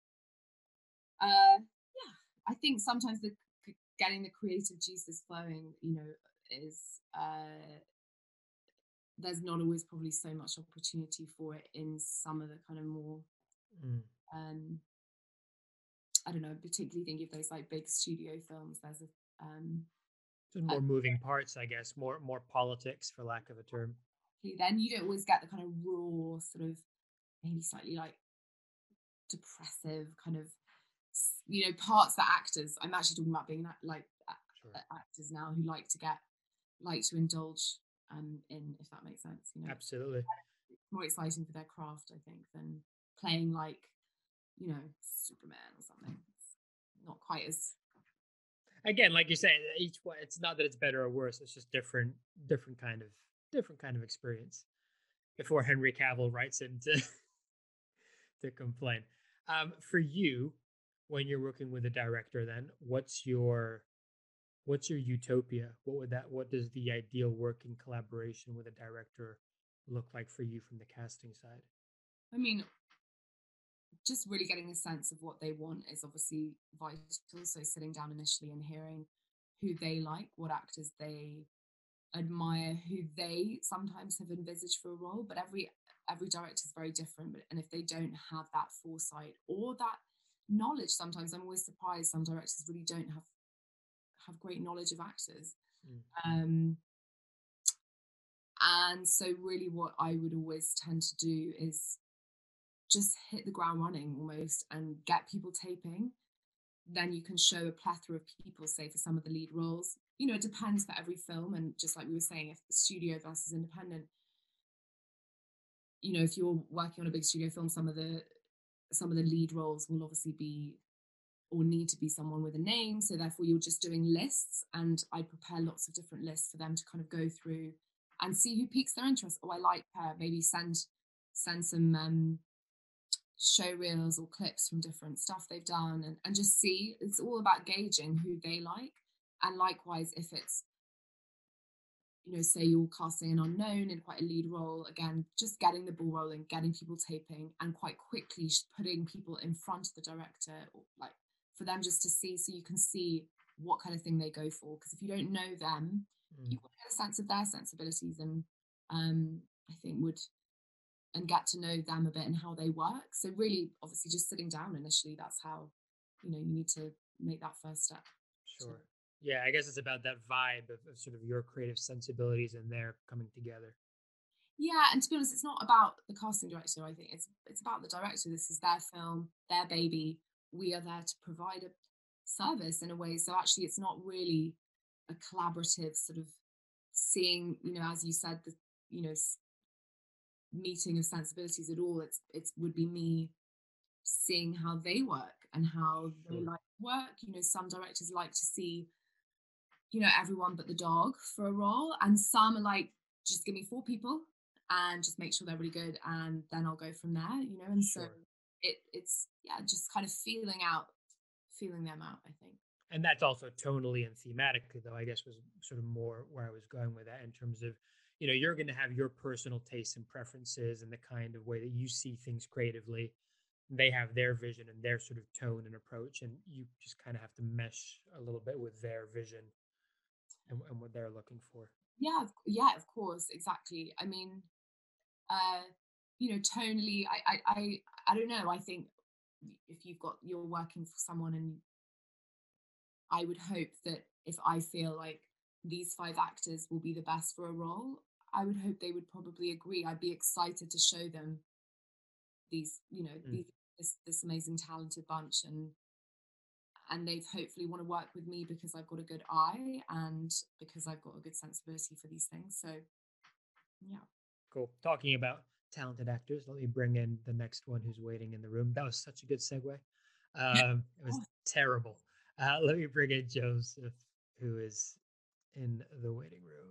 uh yeah I think sometimes the getting the creative juices flowing, you know, is uh there's not always probably so much opportunity for it in some of the kind of more mm. um I don't know, particularly think of those like big studio films. There's a um There's more uh, moving parts, I guess, more more politics, for lack of a term. Then you don't always get the kind of raw, sort of maybe slightly like depressive kind of, you know, parts that actors. I'm actually talking about being like sure. actors now who like to get, like to indulge um in, if that makes sense. You know, absolutely. more exciting for their craft, I think, than playing like, you know, Superman or something. It's not quite as Again, like you say, each one. It's not that it's better or worse. It's just different, different kind of, different kind of experience. Before Henry Cavill writes in to to complain. Um, for you, when you're working with a director, then what's your what's your utopia? What would that? What does the ideal working collaboration with a director look like for you from the casting side? I mean, just really getting a sense of what they want is obviously vital. So sitting down initially and hearing who they like, what actors they admire, who they sometimes have envisaged for a role. But every every director is very different. But and if they don't have that foresight or that knowledge, sometimes I'm always surprised some directors really don't have have great knowledge of actors. Mm. Um, and so really what I would always tend to do is just hit the ground running almost and get people taping. Then you can show a plethora of people, say for some of the lead roles. You know, it depends for every film. And just like we were saying, if studio versus independent, you know, if you're working on a big studio film, some of the some of the lead roles will obviously be or need to be someone with a name. So therefore you're just doing lists, and I prepare lots of different lists for them to kind of go through and see who piques their interest. Oh, I like her. Maybe send send some um show reels or clips from different stuff they've done, and, and just see. It's all about gauging who they like. And likewise, if it's, you know, say you're casting an unknown in quite a lead role, again, just getting the ball rolling, getting people taping, and quite quickly putting people in front of the director, or like for them just to see, so you can see what kind of thing they go for. Because if you don't know them, mm. you won't get a sense of their sensibilities, and um, I think would and get to know them a bit and how they work. So really, obviously, just sitting down initially, that's how, you know, you need to make that first step. Sure. Yeah, I guess it's about that vibe of, of sort of your creative sensibilities and their coming together. Yeah, and to be honest, it's not about the casting director. I think it's it's about the director. This is their film, their baby. We are there to provide a service in a way. So actually, it's not really a collaborative sort of seeing, you know, as you said, the, you know, meeting of sensibilities at all. It's it would be me seeing how they work and how they like work. You know, some directors like to see, you know, everyone but the dog for a role, and some are like, just give me four people and just make sure they're really good, and then I'll go from there, you know. And sure. so it it's yeah, just kind of feeling out feeling them out, I think. And that's also tonally and thematically, though, I guess was sort of more where I was going with that, in terms of, you know, you're going to have your personal tastes and preferences and the kind of way that you see things creatively. They have their vision and their sort of tone and approach, and you just kind of have to mesh a little bit with their vision and, and what they're looking for. Yeah, yeah, of course, exactly. I mean, uh, you know, tonally, I, I, I, I don't know. I think if you've got you're working for someone, and I would hope that if I feel like these five actors will be the best for a role, I would hope they would probably agree. I'd be excited to show them these, you know, mm. these, this this amazing talented bunch, and and they've hopefully want to work with me because I've got a good eye and because I've got a good sensibility for these things. So, yeah. Cool. Talking about talented actors, let me bring in the next one who's waiting in the room. That was such a good segue. Um, it was terrible. Uh, let me bring in Joseph, who is in the waiting room.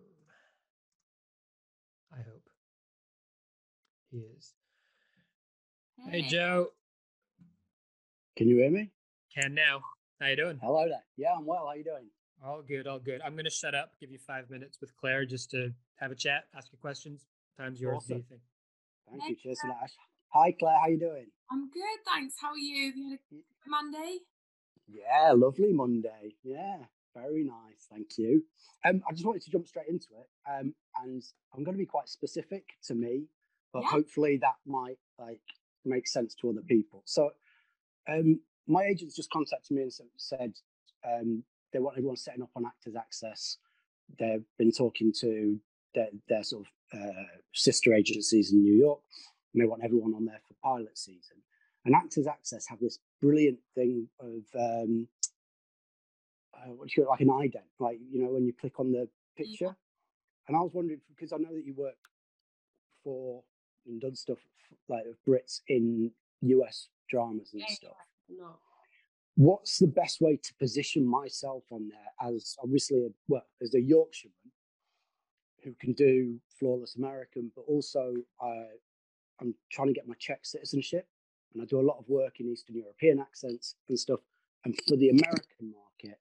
I hope he is. Hey, hey Joe. Can you hear me? Can now. How you doing? Hello there. Yeah, I'm well. How you doing? All good, all good. I'm going to shut up, give you five minutes with Claire just to have a chat, ask you questions. Time's yours. Awesome. Do you think? Thank hey, you. Cheers for that. Hi, Claire. How you doing? I'm good, thanks. How are you? Have you had a good Monday? Yeah, lovely Monday. Yeah, very nice. Thank you. Um, I just wanted to jump straight into it. Um, and I'm going to be quite specific to me, but yeah. hopefully that might like make sense to other people. So, um, my agents just contacted me and said um, they want everyone setting up on Actors Access. They've been talking to their, their sort of uh, sister agencies in New York, and they want everyone on there for pilot season. And Actors Access have this brilliant thing of um, uh, what do you call it, like an ident, like, you know, when you click on the picture. Yeah. And I was wondering, because I know that you work for and done stuff like of Brits in U S dramas and Yeah, stuff. yeah, a lot. What's the best way to position myself on there as obviously a, well as a Yorkshireman who can do flawless American, but also uh, I'm trying to get my Czech citizenship, and I do a lot of work in Eastern European accents and stuff. And for the American market,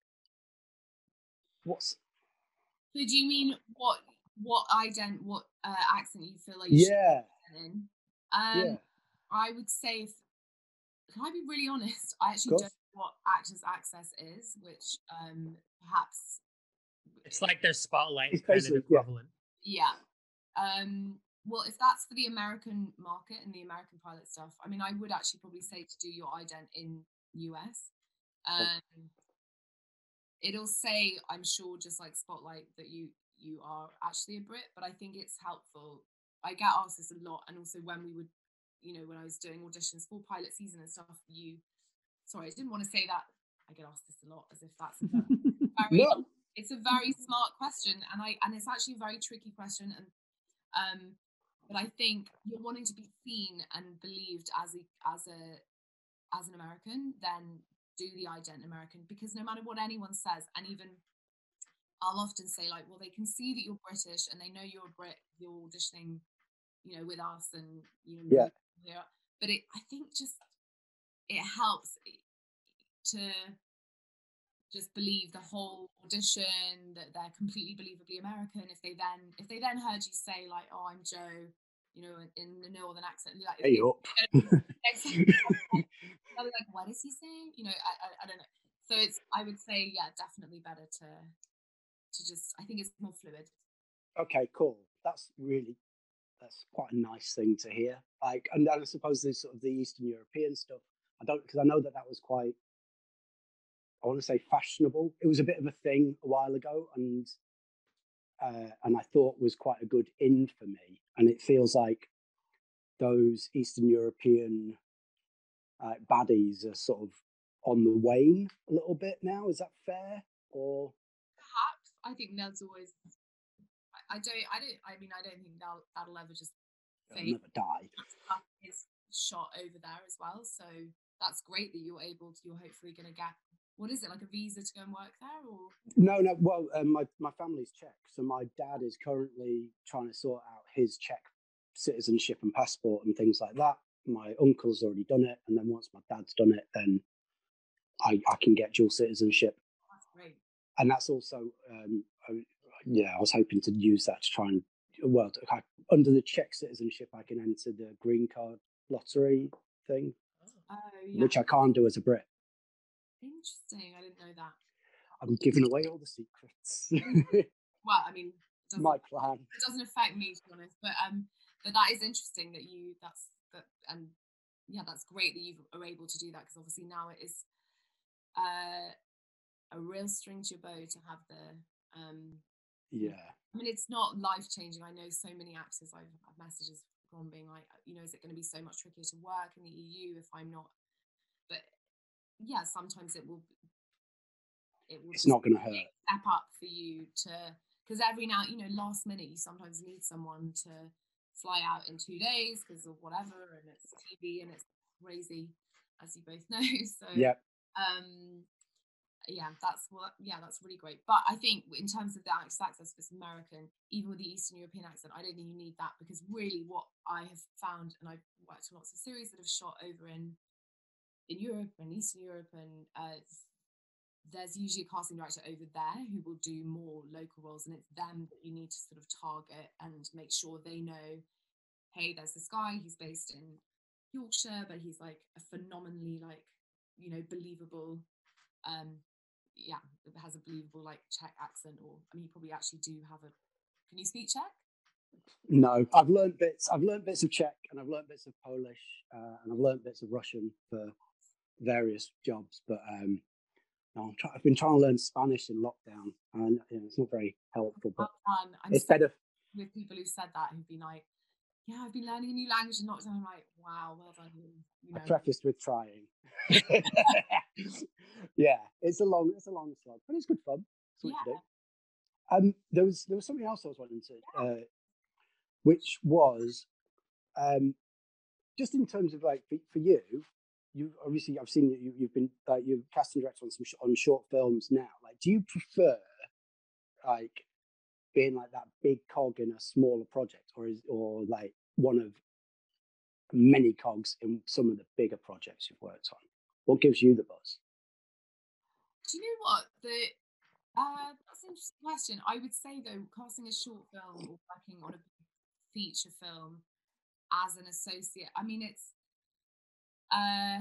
what's So do you mean what what ident what uh, accent you feel like you yeah should be in? Um, yeah I would say, if, can I be really honest? I actually Go. don't know what Actors Access is, which um perhaps It's like their spotlight It's kind of basically- yeah. equivalent. yeah. Um, well, if that's for the American market and the American pilot stuff, I mean, I would actually probably say to do your ident in U S. Um, it'll say, I'm sure, just like Spotlight, that you you are actually a Brit, but I think it's helpful. I get asked this a lot, and also when we would, you know, when I was doing auditions for pilot season and stuff, you, sorry, I didn't want to say that. I get asked this a lot, as if that's a very, No. it's a very smart question, and I and it's actually a very tricky question, and um, but I think you're wanting to be seen and believed as a as a as an American, then do the ident American, because no matter what anyone says, and even I'll often say, like, well, they can see that you're British and they know you're a Brit, you're auditioning, you know, with us, and you know, Yeah. yeah. But it, I think, just it helps to just believe the whole audition, that they're completely believably American. If they then if they then heard you say, like, oh, I'm Joe, you know, in the northern accent, like, Hey it- up. I'll be like, what is he saying? You know, I, I, I don't know. So it's, I would say, yeah, definitely better to to just, I think it's more fluid. Okay, cool. That's really that's quite a nice thing to hear. Like, and I suppose there's sort of the Eastern European stuff. I don't because I know that that was quite. I want to say fashionable. It was a bit of a thing a while ago, and uh, and I thought was quite a good in for me. And it feels like those Eastern European uh, baddies are sort of on the wane a little bit now. Is that fair? Or Perhaps. I think that's always, I, I don't, I don't, I mean, I don't think that'll, that'll ever just they'll fade. never die? Stuff is shot over there as well. So that's great that you're able to, you're hopefully going to get, what is it, like a visa to go and work there, or? No, no. Well, um, my my family's Czech, so my dad is currently trying to sort out his Czech citizenship and passport and things like that. My uncle's already done it, and then once my dad's done it, then I, I can get dual citizenship. That's great. And that's also, um, I, yeah, I was hoping to use that to try and, well, to, I, under the Czech citizenship, I can enter the green card lottery thing, Oh, yeah. which I can't do as a Brit. Interesting. I didn't know that. I'm giving away all the secrets. Well, I mean, it doesn't, My plan. it doesn't affect me, to be honest, but um, but that is interesting that you, that's, that, and yeah, that's great that you are able to do that, because obviously now it is uh, a real string to your bow to have the, um, Yeah. I mean, it's not life changing. I know so many actors, I've had messages from being like, you know, is it going to be so much trickier to work in the E U if I'm not? But yeah, sometimes it will. It will. It's just not going to hurt. Step up for you to, because every now, you know, last minute you sometimes need someone to fly out in two days because of whatever, and it's T V and it's crazy, as you both know. So Yeah. um. Yeah, that's what. Yeah, that's really great. But I think in terms of the Actors Access for American, even with the Eastern European accent, I don't think you need that, because really, what I have found, and I've worked on lots of series that have shot over in in Europe and Eastern Europe, and uh, there's usually a casting director over there who will do more local roles, and it's them that you need to sort of target and make sure they know, hey, there's this guy, he's based in Yorkshire, but he's like a phenomenally, like, you know, believable. Um, yeah, it has a believable like Czech accent, or I mean, you probably actually do have a. Can you speak Czech? No, I've learned bits. I've learned bits of Czech, and I've learned bits of Polish, uh, and I've learned bits of Russian for various jobs. But um, no, I'm try- I've been trying to learn Spanish in lockdown, and you know, it's not very helpful. But Well done. I'm it's so better. with people who said that, who've been like, yeah, I've been learning a new language in lockdown. I'm like, wow, well done. You, you I know. prefaced with trying. Yeah, it's a long, it's a long slog, but it's good fun. It's what Yeah. you do. Um, there was there was something else I was wanting to, uh, which was um, just in terms of like for, for you, you obviously I've seen that you, you've been like uh, you're casting director on some sh- on short films now. Like, do you prefer like being like that big cog in a smaller project, or is or like one of many cogs in some of the bigger projects you've worked on? What gives you the buzz? Do you know what the uh that's an interesting question. I would say though, casting a short film or working on a feature film as an associate, I mean it's uh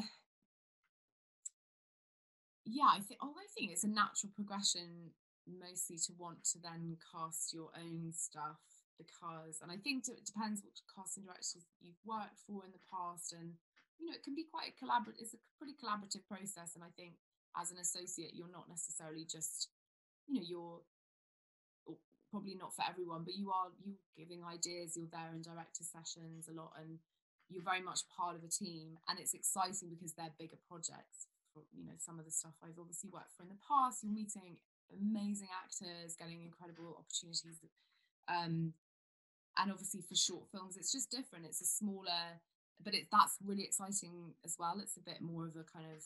yeah, I think oh I think it's a natural progression mostly to want to then cast your own stuff, because and I think it depends what casting directors you've worked for in the past, and you know it can be quite a collaborative it's a pretty collaborative process. And I think as an associate you're not necessarily just you know you're probably not for everyone, but you are you giving ideas, you're there in director sessions a lot, and you're very much part of a team. And it's exciting because they're bigger projects. For, you know, some of the stuff I've obviously worked for in the past, you're meeting amazing actors, getting incredible opportunities. Um, and obviously for short films, it's just different. It's a smaller, but it that's really exciting as well. It's a bit more of a kind of,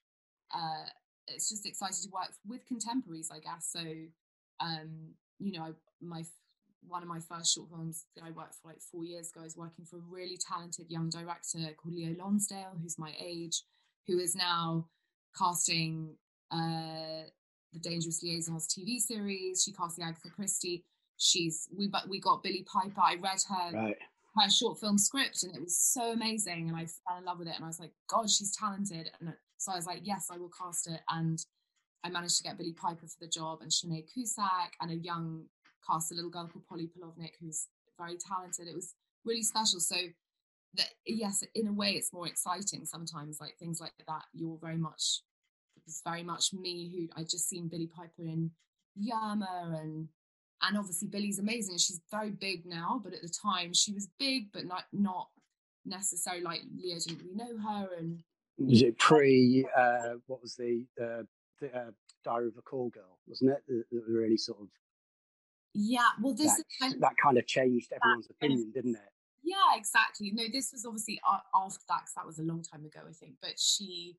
uh, it's just exciting to work with contemporaries, I guess. So, um, you know, my one of my first short films that I worked for like four years ago, I was working for a really talented young director called Leo Lonsdale, who's my age, who is now casting uh, the Dangerous Liaisons T V series. She cast the Agatha Christie. She's we but we got Billie Piper. I read her right. her short film script and it was so amazing, and I fell in love with it. And I was like, God, she's talented. And so I was like, yes, I will cast it. And I managed to get Billie Piper for the job, and Sinead Cusack, and a young cast, a little girl called Polly Polovnik, who's very talented. It was really special. So that, yes, in a way it's more exciting sometimes, like things like that. You're very much, it was very much me who I'd just seen Billie Piper in Yama, and and obviously Billie's amazing. She's very big now, but at the time she was big, but not not necessarily, like Leo didn't really know her. And was it pre uh what was the uh, the uh, Diary of a Call Girl, wasn't it? That, that really sort of yeah well this that, is when, that kind of changed everyone's opinion, didn't it? Yeah, exactly. No, this was obviously after that, because that was a long time ago, I think. But she,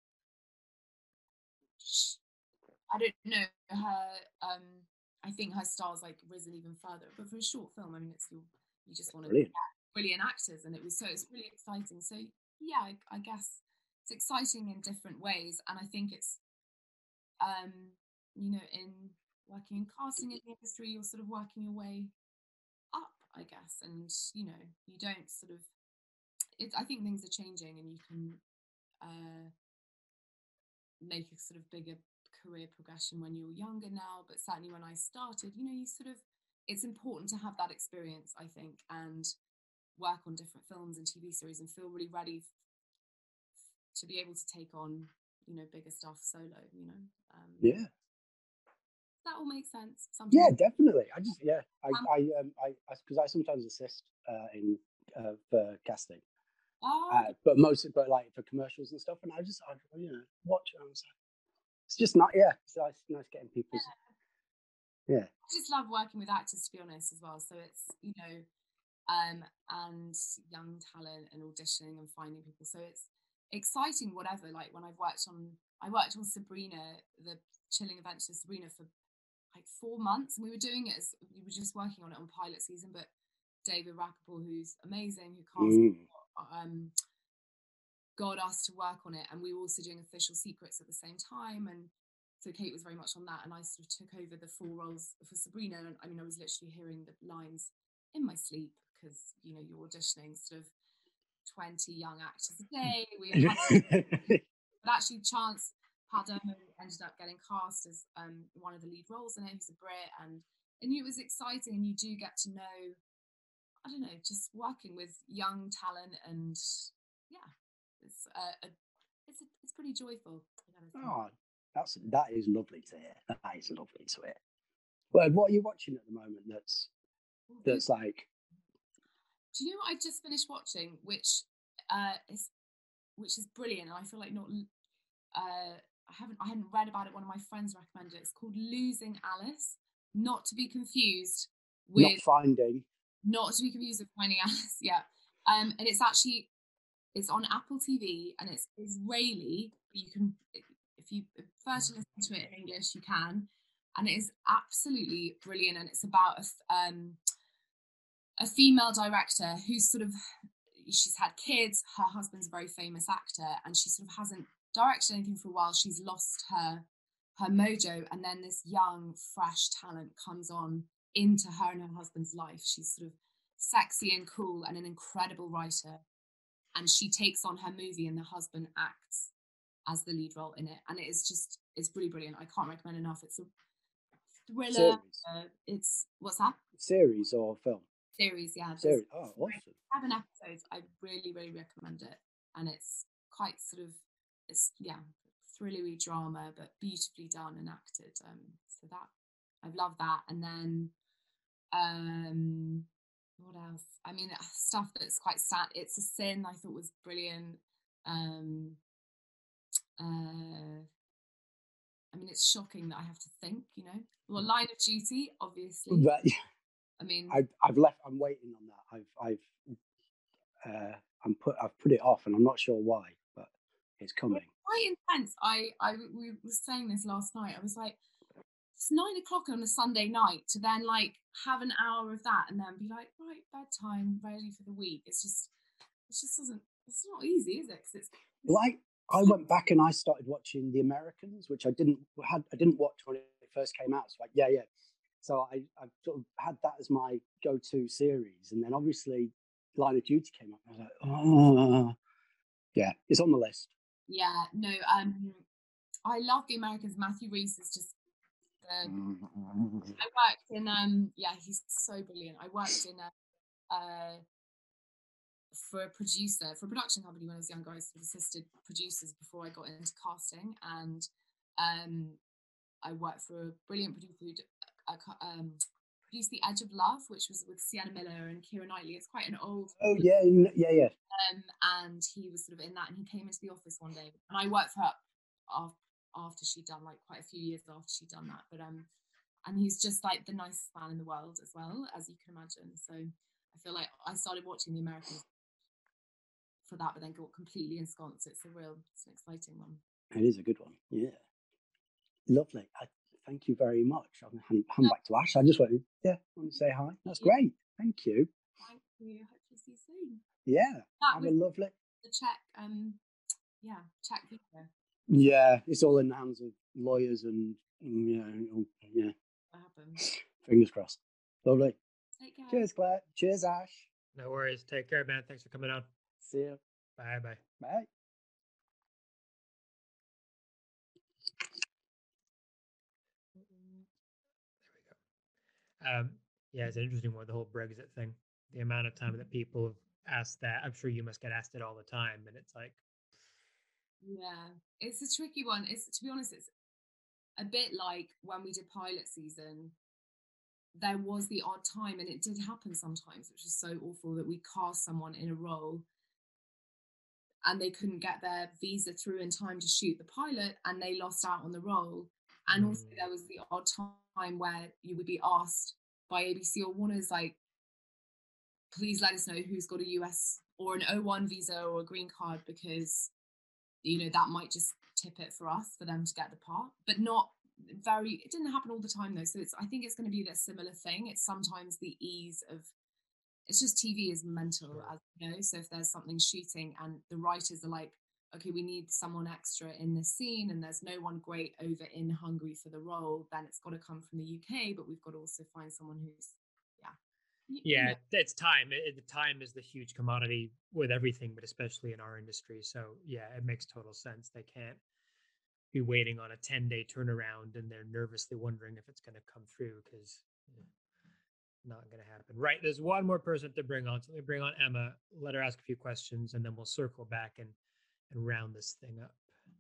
she I don't know, her, um, I think her star's like risen even further. But for a short film, I mean, it's you, you just want to get brilliant actors, and it was so it's really exciting. So yeah, I, I guess it's exciting in different ways, and I think it's, um, you know, in working in casting in the industry, you're sort of working your way up, I guess, and you know you don't sort of it, I think things are changing, and you can uh, make a sort of bigger career progression when you're younger now, but certainly when I started, you know, you sort of it's important to have that experience, I think, and work on different films and T V series and feel really ready f- to be able to take on, you know, bigger stuff solo, you know. Um, yeah that all makes sense sometimes. Yeah, definitely. I just yeah, I Um, I um I because I, I sometimes assist uh, in uh, for casting, oh, uh, but mostly but like for commercials and stuff, and I just I you know watch it. And it's, like, it's just not yeah. It's nice, nice getting people's yeah. yeah. I just love working with actors, to be honest, as well. So it's you know, um, and young talent and auditioning and finding people. So it's exciting, whatever. Like when I've worked on, I worked on Sabrina, the Chilling Adventures of Sabrina, for like four months, and we were doing it as we were just working on it on pilot season. But David Rappaport, who's amazing, who cast, Mm. um, got us to work on it, and we were also doing Official Secrets at the same time. And so Kate was very much on that, and I sort of took over the four roles for Sabrina. And I mean, I was literally hearing the lines in my sleep, because you know you're auditioning sort of twenty young actors a day. We had, but actually Chance Perdomo ended up getting cast as um, one of the lead roles in it. He's a Brit, and and it was exciting, and you do get to know, I don't know, just working with young talent, and yeah, it's uh, a, it's a, it's pretty joyful. Oh, that's that is lovely to hear. That is lovely to hear. Well, what are you watching at the moment? That's that's like. Do you know what I just finished watching, which uh, is which is brilliant, and I feel like not. Uh, I haven't I hadn't read about it. One of my friends recommended it. It's called Losing Alice, not to be confused with Not finding. not to be confused with Finding Alice. Yeah, Um, and it's actually it's on Apple T V, and it's Israeli. You can if you first listen to it in English, you can, and it is absolutely brilliant. And it's about a, um, a female director who's sort of she's had kids. Her husband's a very famous actor, and she sort of hasn't directed anything for a while. She's lost her her mojo, and then this young, fresh talent comes on into her and her husband's life. She's sort of sexy and cool and an incredible writer, and she takes on her movie, and the husband acts as the lead role in it, and it is just it's really brilliant. I can't recommend enough. It's a thriller. Series. Uh, it's what's that? Series or film? Series, yeah. Series. Oh, awesome. Seven episodes. I really, really recommend it, and it's quite sort of it's yeah, thrillery drama, but beautifully done and acted. Um, so that I've loved that, and then um, what else? I mean, stuff that's quite sad. It's a Sin. I thought was brilliant. Um, uh, I mean, it's shocking that I have to think. You know, well, Line of Duty, obviously. But, I mean, I've I've left. I'm waiting on that. I've I've uh, I'm put I've put it off, and I'm not sure why, but it's coming. It's quite intense. I I we were saying this last night. I was like, it's nine o'clock on a Sunday night to then like have an hour of that, and then be like, right, bedtime, ready for the week. It's just it just doesn't. It's not easy, is it? Because it's like I went back and I started watching The Americans, which I didn't had I didn't watch when it first came out. So like, yeah, yeah. So I I sort of had that as my go-to series, and then obviously Line of Duty came up. I was like, oh, yeah, it's on the list. Yeah, no, um, I love The Americans. Matthew Rhys is just. Uh, I worked in um, yeah, he's so brilliant. I worked in a. Uh, for a producer, for a production company when I was younger. I sort of assisted producers before I got into casting, and um, I worked for a brilliant producer who uh, um, produced The Edge of Love, which was with Sienna Miller and Keira Knightley. It's quite an old. Oh yeah, yeah, yeah. Um, and he was sort of in that, and he came into the office one day, and I worked for her after, after she'd done like quite a few years after she'd done that, but um, and he's just like the nicest man in the world as well, as you can imagine. So I feel like I started watching The Americans for that, but then got completely ensconced. It's a real, it's an exciting one. It is a good one. Yeah, lovely. I, thank you very much. I'll hand, hand back to Ash. I just want to, yeah, want to say hi. That's great. Thank you. Thank you. Hope to see you soon. Yeah, that have a lovely. The check, um, yeah, check video. Yeah, it's all in the hands of lawyers and you know, yeah. What happens? Fingers crossed. Lovely. Take care. Cheers, Claire. Cheers, Ash. No worries. Take care, man. Thanks for coming on. See you. Bye bye. Bye. There we go. Um, yeah, it's an interesting one, the whole Brexit thing. The amount of time that people have asked that. I'm sure you must get asked it all the time. And it's like, yeah, it's a tricky one. It's, to be honest, it's a bit like when we did pilot season, there was the odd time, and it did happen sometimes, which is so awful, that we cast someone in a role and they couldn't get their visa through in time to shoot the pilot, and they lost out on the role. And also there was the odd time where you would be asked by A B C or Warner's, like, please let us know who's got a U S or an O one visa or a green card, because, you know, that might just tip it for us, for them to get the part. But not very, it didn't happen all the time though. So it's, I think it's going to be that similar thing. It's sometimes the ease of, it's just T V is mental, as you know. So if there's something shooting and the writers are like, okay, we need someone extra in this scene, and there's no one great over in Hungary for the role, then it's got to come from the U K, but we've got to also find someone who's, yeah. Yeah, you know. It's time. It, the time is the huge commodity with everything, but especially in our industry. So yeah, it makes total sense. They can't be waiting on a ten-day turnaround, and they're nervously wondering if it's going to come through, because yeah, not going to happen. Right. There's one more person to bring on. So let me bring on Emma, let her ask a few questions, and then we'll circle back and, and round this thing up.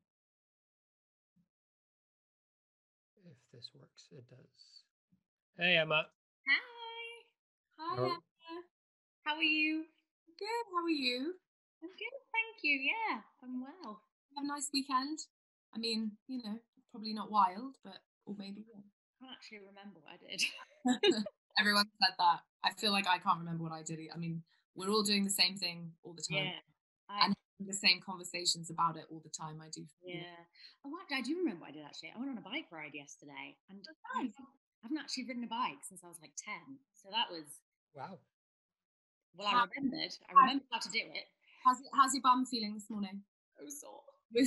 If this works, it does. Hey, Emma. Hi. Hi, How- Emma. How are you? Good, how are you? I'm good, thank you. Yeah, I'm well. Have a nice weekend. I mean, you know, probably not wild, but, or maybe, yeah. I can't actually remember what I did. Everyone said that. I feel like I can't remember what I did. I mean, we're all doing the same thing all the time. Yeah. I, And having the same conversations about it all the time. I do. feel- yeah. Oh, what, I do remember what I did actually. I went on a bike ride yesterday, and I nice. haven't, I haven't actually ridden a bike since I was like ten. So that was, Wow. well, I How- remembered. I remembered how to do it. How's, how's your bum feeling this morning? I was sore. With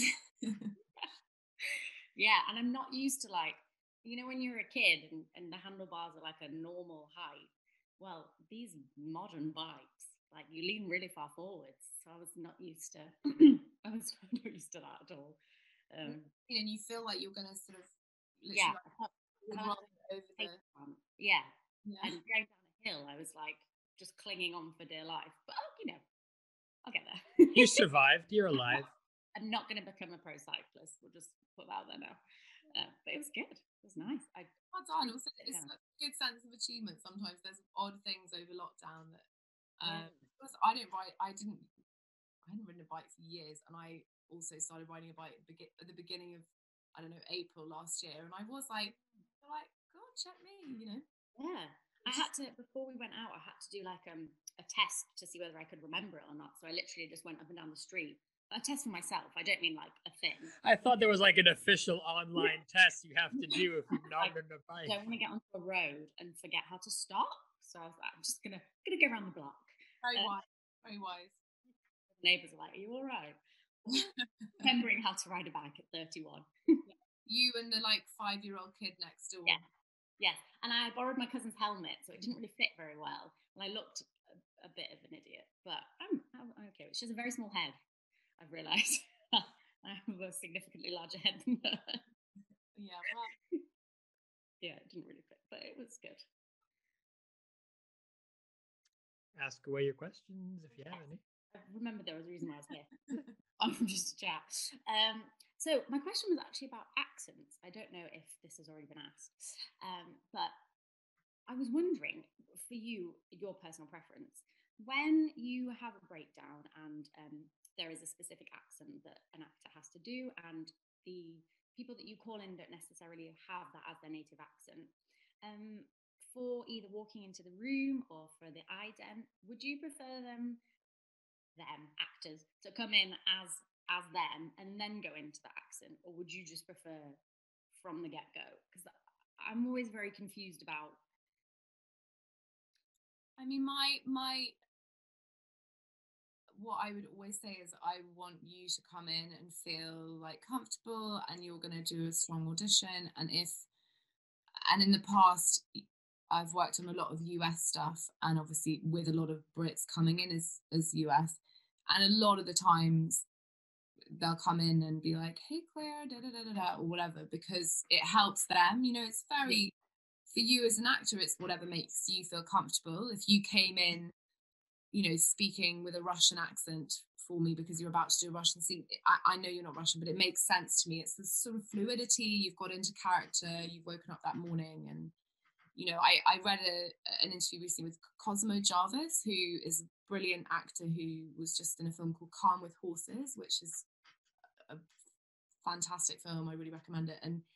Yeah, and I'm not used to like, you know, when you're a kid and, and the handlebars are like a normal height. Well, these modern bikes, like you lean really far forwards. So I was not used to, I was not used to that at all. Um, and you feel like you're going to sort of yeah, literally I felt- like, I felt roll like over take the. one. yeah. Yeah. And going down a hill, I was like just clinging on for dear life. But oh, you know, I'll get there. You survived. You're alive. I'm not going to become a pro cyclist. We'll just put that out there now. Uh, but it was good. It was nice. I Well done. Also, it's Yeah. a good sense of achievement. Sometimes there's odd things over lockdown that. Um, Yeah. because I don't ride. I didn't. I hadn't ridden a bike for years, and I also started riding a bike at the begi- at the beginning of I don't know April last year, and I was like, like God, check me, you know. Yeah. I had to before we went out. I had to do like um a test to see whether I could remember it or not. So I literally just went up and down the street. A test for myself. I don't mean like a thing. I thought there was like an official online test you have to do if you've not ridden a I bike. don't want to get onto a road and forget how to stop. So I was like, I'm just gonna gonna go around the block. Very Uh, wise. Very wise. The neighbours are like, "Are you all right?" Remembering how to ride a bike at thirty-one. You and the like five year old kid next door. Yeah. Yes, and I borrowed my cousin's helmet, so it didn't really fit very well, and I looked a, a bit of an idiot. But I'm, I'm okay. She has a very small head. I've realised. I have a significantly larger head than her. Yeah. Well, Yeah, it didn't really fit, but it was good. Ask away your questions if you have any. I remember there was a reason why I was here. I'm just a chat. Um, so my question was actually about accents. I don't know if this has already been asked, um, but I was wondering, for you, your personal preference, when you have a breakdown and um, there is a specific accent that an actor has to do, and the people that you call in don't necessarily have that as their native accent, um, for either walking into the room or for the ident, would you prefer them, them actors, to come in as as them and then go into the accent, or would you just prefer from the get go? Because I'm always very confused about. I mean, my my what I would always say is I want you to come in and feel like comfortable, and you're going to do a strong audition. And if and in the past, I've worked on a lot of U S stuff, and obviously with a lot of Brits coming in as as U S, and a lot of the times they'll come in and be like, "Hey Claire, da da da da da," or whatever, because it helps them. You know, it's very for you as an actor. It's whatever makes you feel comfortable. If you came in, you know, speaking with a Russian accent for me because you're about to do a Russian scene, I, I know you're not Russian, but it makes sense to me. It's this sort of fluidity. You've got into character. You've woken up that morning, and you know, I, I read a, an interview recently with Cosmo Jarvis, who is a brilliant actor who was just in a film called Calm with Horses, which is a fantastic film. I really recommend it. And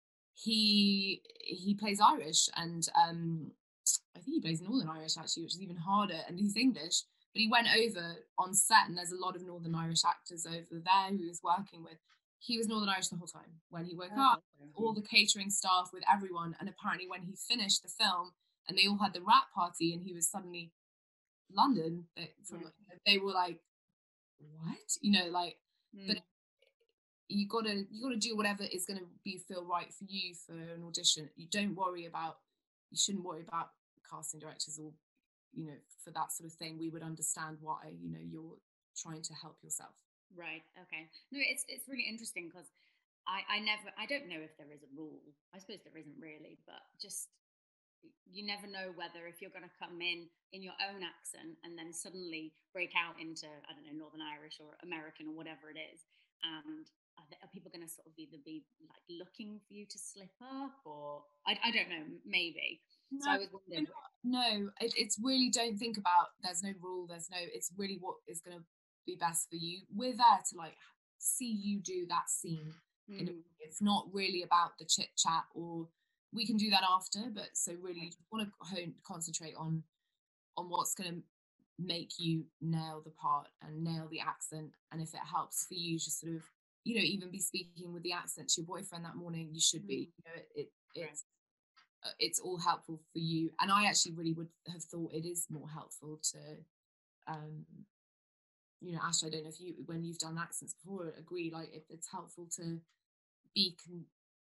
he he plays Irish, and um, I think he plays Northern Irish actually, which is even harder. And he's English, but he went over on set, and there's a lot of Northern Irish actors over there who he was working with. He was Northern Irish the whole time. When he woke Oh, up, all the catering staff with everyone, and apparently when he finished the film and they all had the wrap party and he was suddenly London, they, from, Yeah. they were like, what? You know, like, Mm. but you gotta you gotta do whatever is gonna be feel right for you for an audition. You don't worry about you shouldn't worry about casting directors or, you know, for that sort of thing. We would understand why, you know, you're trying to help yourself. Right. Okay. No, it's it's really interesting because I I never I don't know if there is a rule. I suppose there isn't really, but just you never know whether if you're going to come in in your own accent and then suddenly break out into I don't know Northern Irish or American or whatever it is, and are, they, are people going to sort of either be like looking for you to slip up or I I don't know maybe. No, so I was wondering. No, it, it's really don't think about. There's no rule. There's no. It's really what is going to be best for you. We're there to like see you do that scene. Mm. In a, it's not really about the chit chat, or we can do that after. But so really, you just want to hone, concentrate on on what's going to make you nail the part and nail the accent. And if it helps for you, just sort of, you know, even be speaking with the accent to your boyfriend that morning, you should be, you know, it, it it's uh, it's all helpful for you. And I actually really would have thought it is more helpful to, um, you know, Ash, I don't know if you, when you've done accents before, agree, like if it's helpful to be con-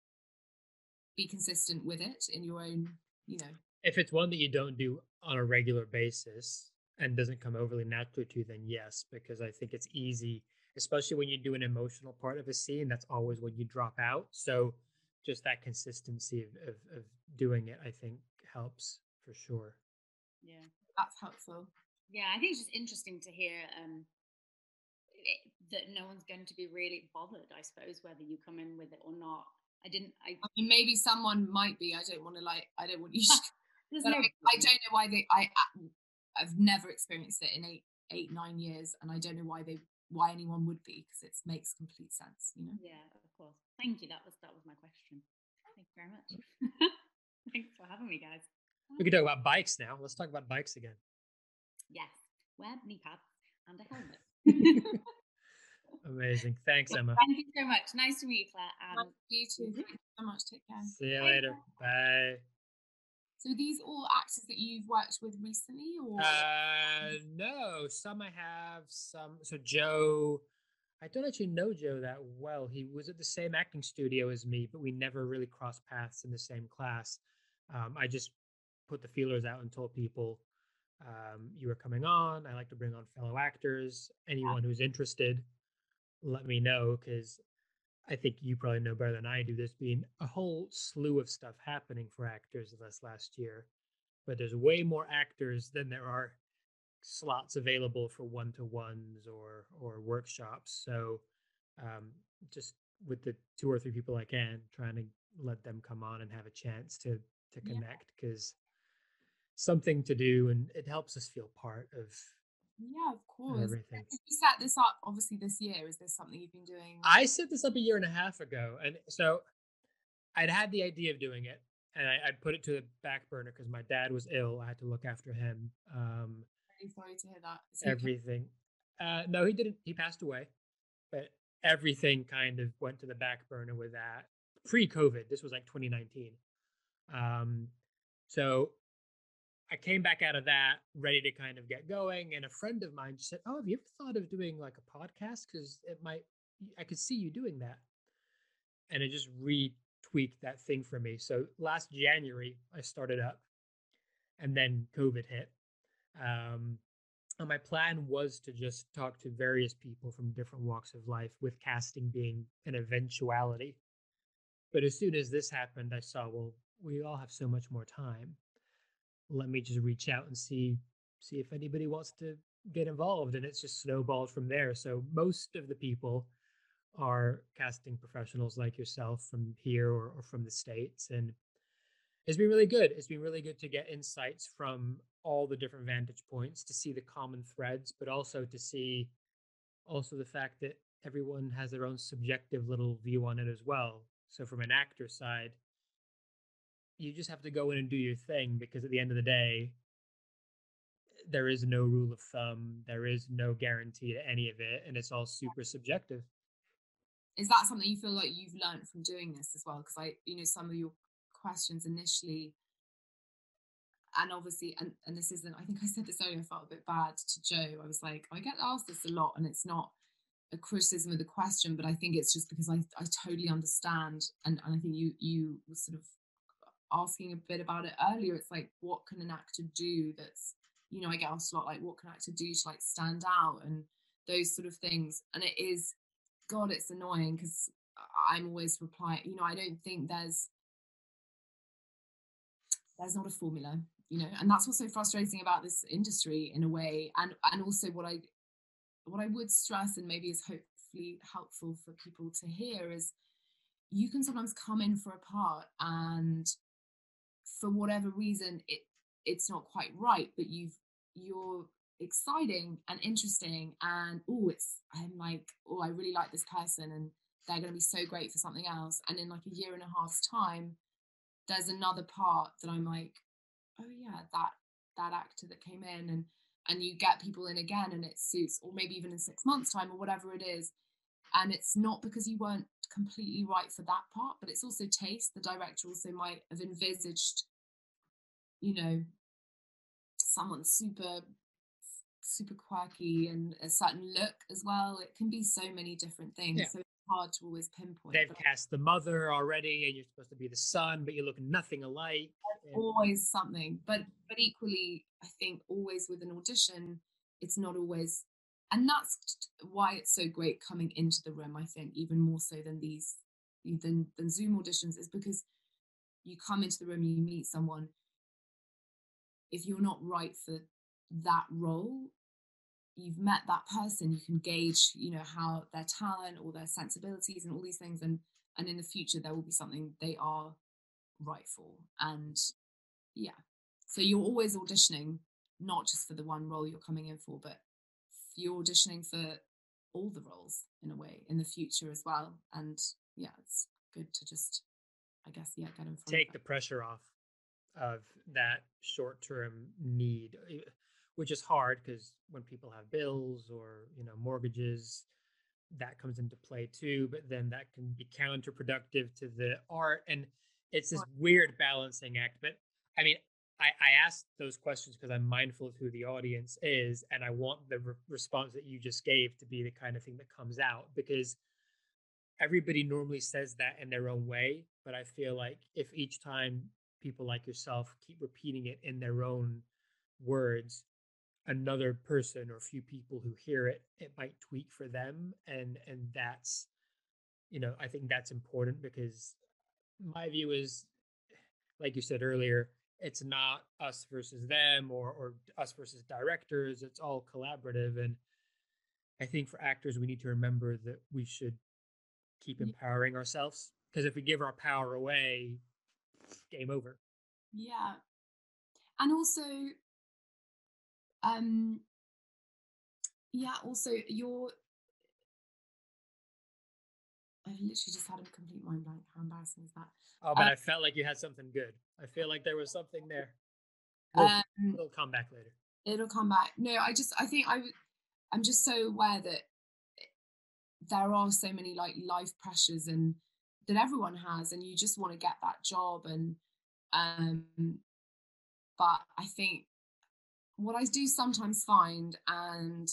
be consistent with it in your own, you know. If it's one that you don't do on a regular basis and doesn't come overly naturally to you, then yes, because I think it's easy, especially when you do an emotional part of a scene, that's always when you drop out. So just that consistency of, of, of doing it, I think helps for sure. Yeah. That's helpful. Yeah, I think it's just interesting to hear um, it, that no one's going to be really bothered, I suppose, whether you come in with it or not. I didn't. I, I mean, maybe someone might be. I don't want to like. I don't want you. There's but no. I, I don't know why they. I. I've never experienced it in eight, eight, nine years, and I don't know why they. Why anyone would be, because it makes complete sense, you know. Yeah, of course. Thank you. That was that was my question. Thank you very much. Thanks for having me, guys. We can talk about bikes now. Let's talk about bikes again. Yes, wear knee pads and a helmet. Amazing. Thanks, Emma. Thank you so much. Nice to meet you, Claire. And you too. Thank you so much. Take care. See you later. Bye. So are these all actors that you've worked with recently, or? Uh, no, some I have, some. So Joe, I don't actually know Joe that well. He was at the same acting studio as me, but we never really crossed paths in the same class. Um, I just put the feelers out and told people um, you were coming on. I like to bring on fellow actors. Anyone who's interested, let me know, because I think you probably know better than I do. There's been a whole slew of stuff happening for actors this last year, but there's way more actors than there are slots available for one-to-ones or or workshops. So um, just with the two or three people I can, trying to let them come on and have a chance to to connect, because something to do, and it helps us feel part of yeah, of course. Everything. You set this up obviously this year. Is this something you've been doing? I set this up a year and a half ago, and so I'd had the idea of doing it, and I, I'd put it to the back burner because my dad was ill. I had to look after him. Um, Really sorry to hear that. Is he okay? everything. Uh, no, he didn't. He passed away, but everything kind of went to the back burner with that. Pre-COVID, this was like twenty nineteen. Um, so I came back out of that ready to kind of get going, and a friend of mine just said, "Oh, have you ever thought of doing like a podcast? Because it might, I could see you doing that." And it just retweaked that thing for me. So last January, I started up, and then COVID hit. Um, and my plan was to just talk to various people from different walks of life, with casting being an eventuality. But as soon as this happened, I saw, well, we all have so much more time. Let me just reach out and see see if anybody wants to get involved. And it's just snowballed from there. So most of the people are casting professionals like yourself from here or, or from the States. And it's been really good. It's been really good to get insights from all the different vantage points, to see the common threads, but also to see also the fact that everyone has their own subjective little view on it as well. So from an actor side, you just have to go in and do your thing, because at the end of the day, there is no rule of thumb. There is no guarantee to any of it, and it's all super subjective. Is that something you feel like you've learned from doing this as well? Because I, you know, some of your questions initially, and obviously, and, and this isn't, I think I said this earlier, I felt a bit bad to Joe. I was like, I get asked this a lot, and it's not a criticism of the question, but I think it's just because I, I totally understand. And, and I think you, you were sort of asking a bit about it earlier. It's like, what can an actor do that's, you know, I get asked a lot, like, what can an actor do to like stand out and those sort of things. And it is, God, it's annoying, because I'm always replying, you know, I don't think there's, there's not a formula, you know, and that's what's so frustrating about this industry in a way. And, and also what I, what I would stress, and maybe is hopefully helpful for people to hear, is you can sometimes come in for a part and for whatever reason, it it's not quite right, but you've, you're exciting and interesting, and oh, it's, I'm like, oh, I really like this person, and they're going to be so great for something else. And in like a year and a half's time, there's another part that I'm like, oh yeah, that that actor that came in, and and you get people in again and it suits, or maybe even in six months time or whatever it is, and it's not because you weren't completely right for that part, but it's also taste. The director also might have envisaged, you know, someone super super quirky and a certain look as well. It can be so many different things. Yeah. So it's hard to always pinpoint. They've cast the mother already and you're supposed to be the son, but you look nothing alike. There's and... always something. But but equally, I think always with an audition, it's not always, and that's why it's so great coming into the room, I think, even more so than these than than Zoom auditions, is because you come into the room and you meet someone. If you're not right for that role, you've met that person, you can gauge, you know, how their talent or their sensibilities and all these things, and and in the future there will be something they are right for. And yeah, so you're always auditioning, not just for the one role you're coming in for, but you're auditioning for all the roles in a way in the future as well. And yeah, it's good to just, I guess, yeah, get in front take of the pressure off of that short-term need, which is hard because when people have bills or, you know, mortgages, that comes into play too, but then that can be counterproductive to the art, and it's this weird balancing act. But I mean, I, I asked those questions because I'm mindful of who the audience is, and I want the re- response that you just gave to be the kind of thing that comes out, because everybody normally says that in their own way, but I feel like if each time people like yourself keep repeating it in their own words, another person or a few people who hear it, it might tweak for them. And and that's, you know, I think that's important, because my view is, like you said earlier, it's not us versus them, or or us versus directors. It's all collaborative. And I think for actors, we need to remember that we should keep empowering ourselves, because if we give our power away, game over. Yeah. And also, um, yeah, also you're, I literally just had a complete mind blank. How embarrassing is that? Oh, but uh, I felt like you had something good. I feel like there was something there. We'll, um, it'll come back later. It'll come back. No, I just, I think I, I'm just so aware that there are so many like life pressures and that everyone has, and you just want to get that job. And, um, but I think what I do sometimes find, and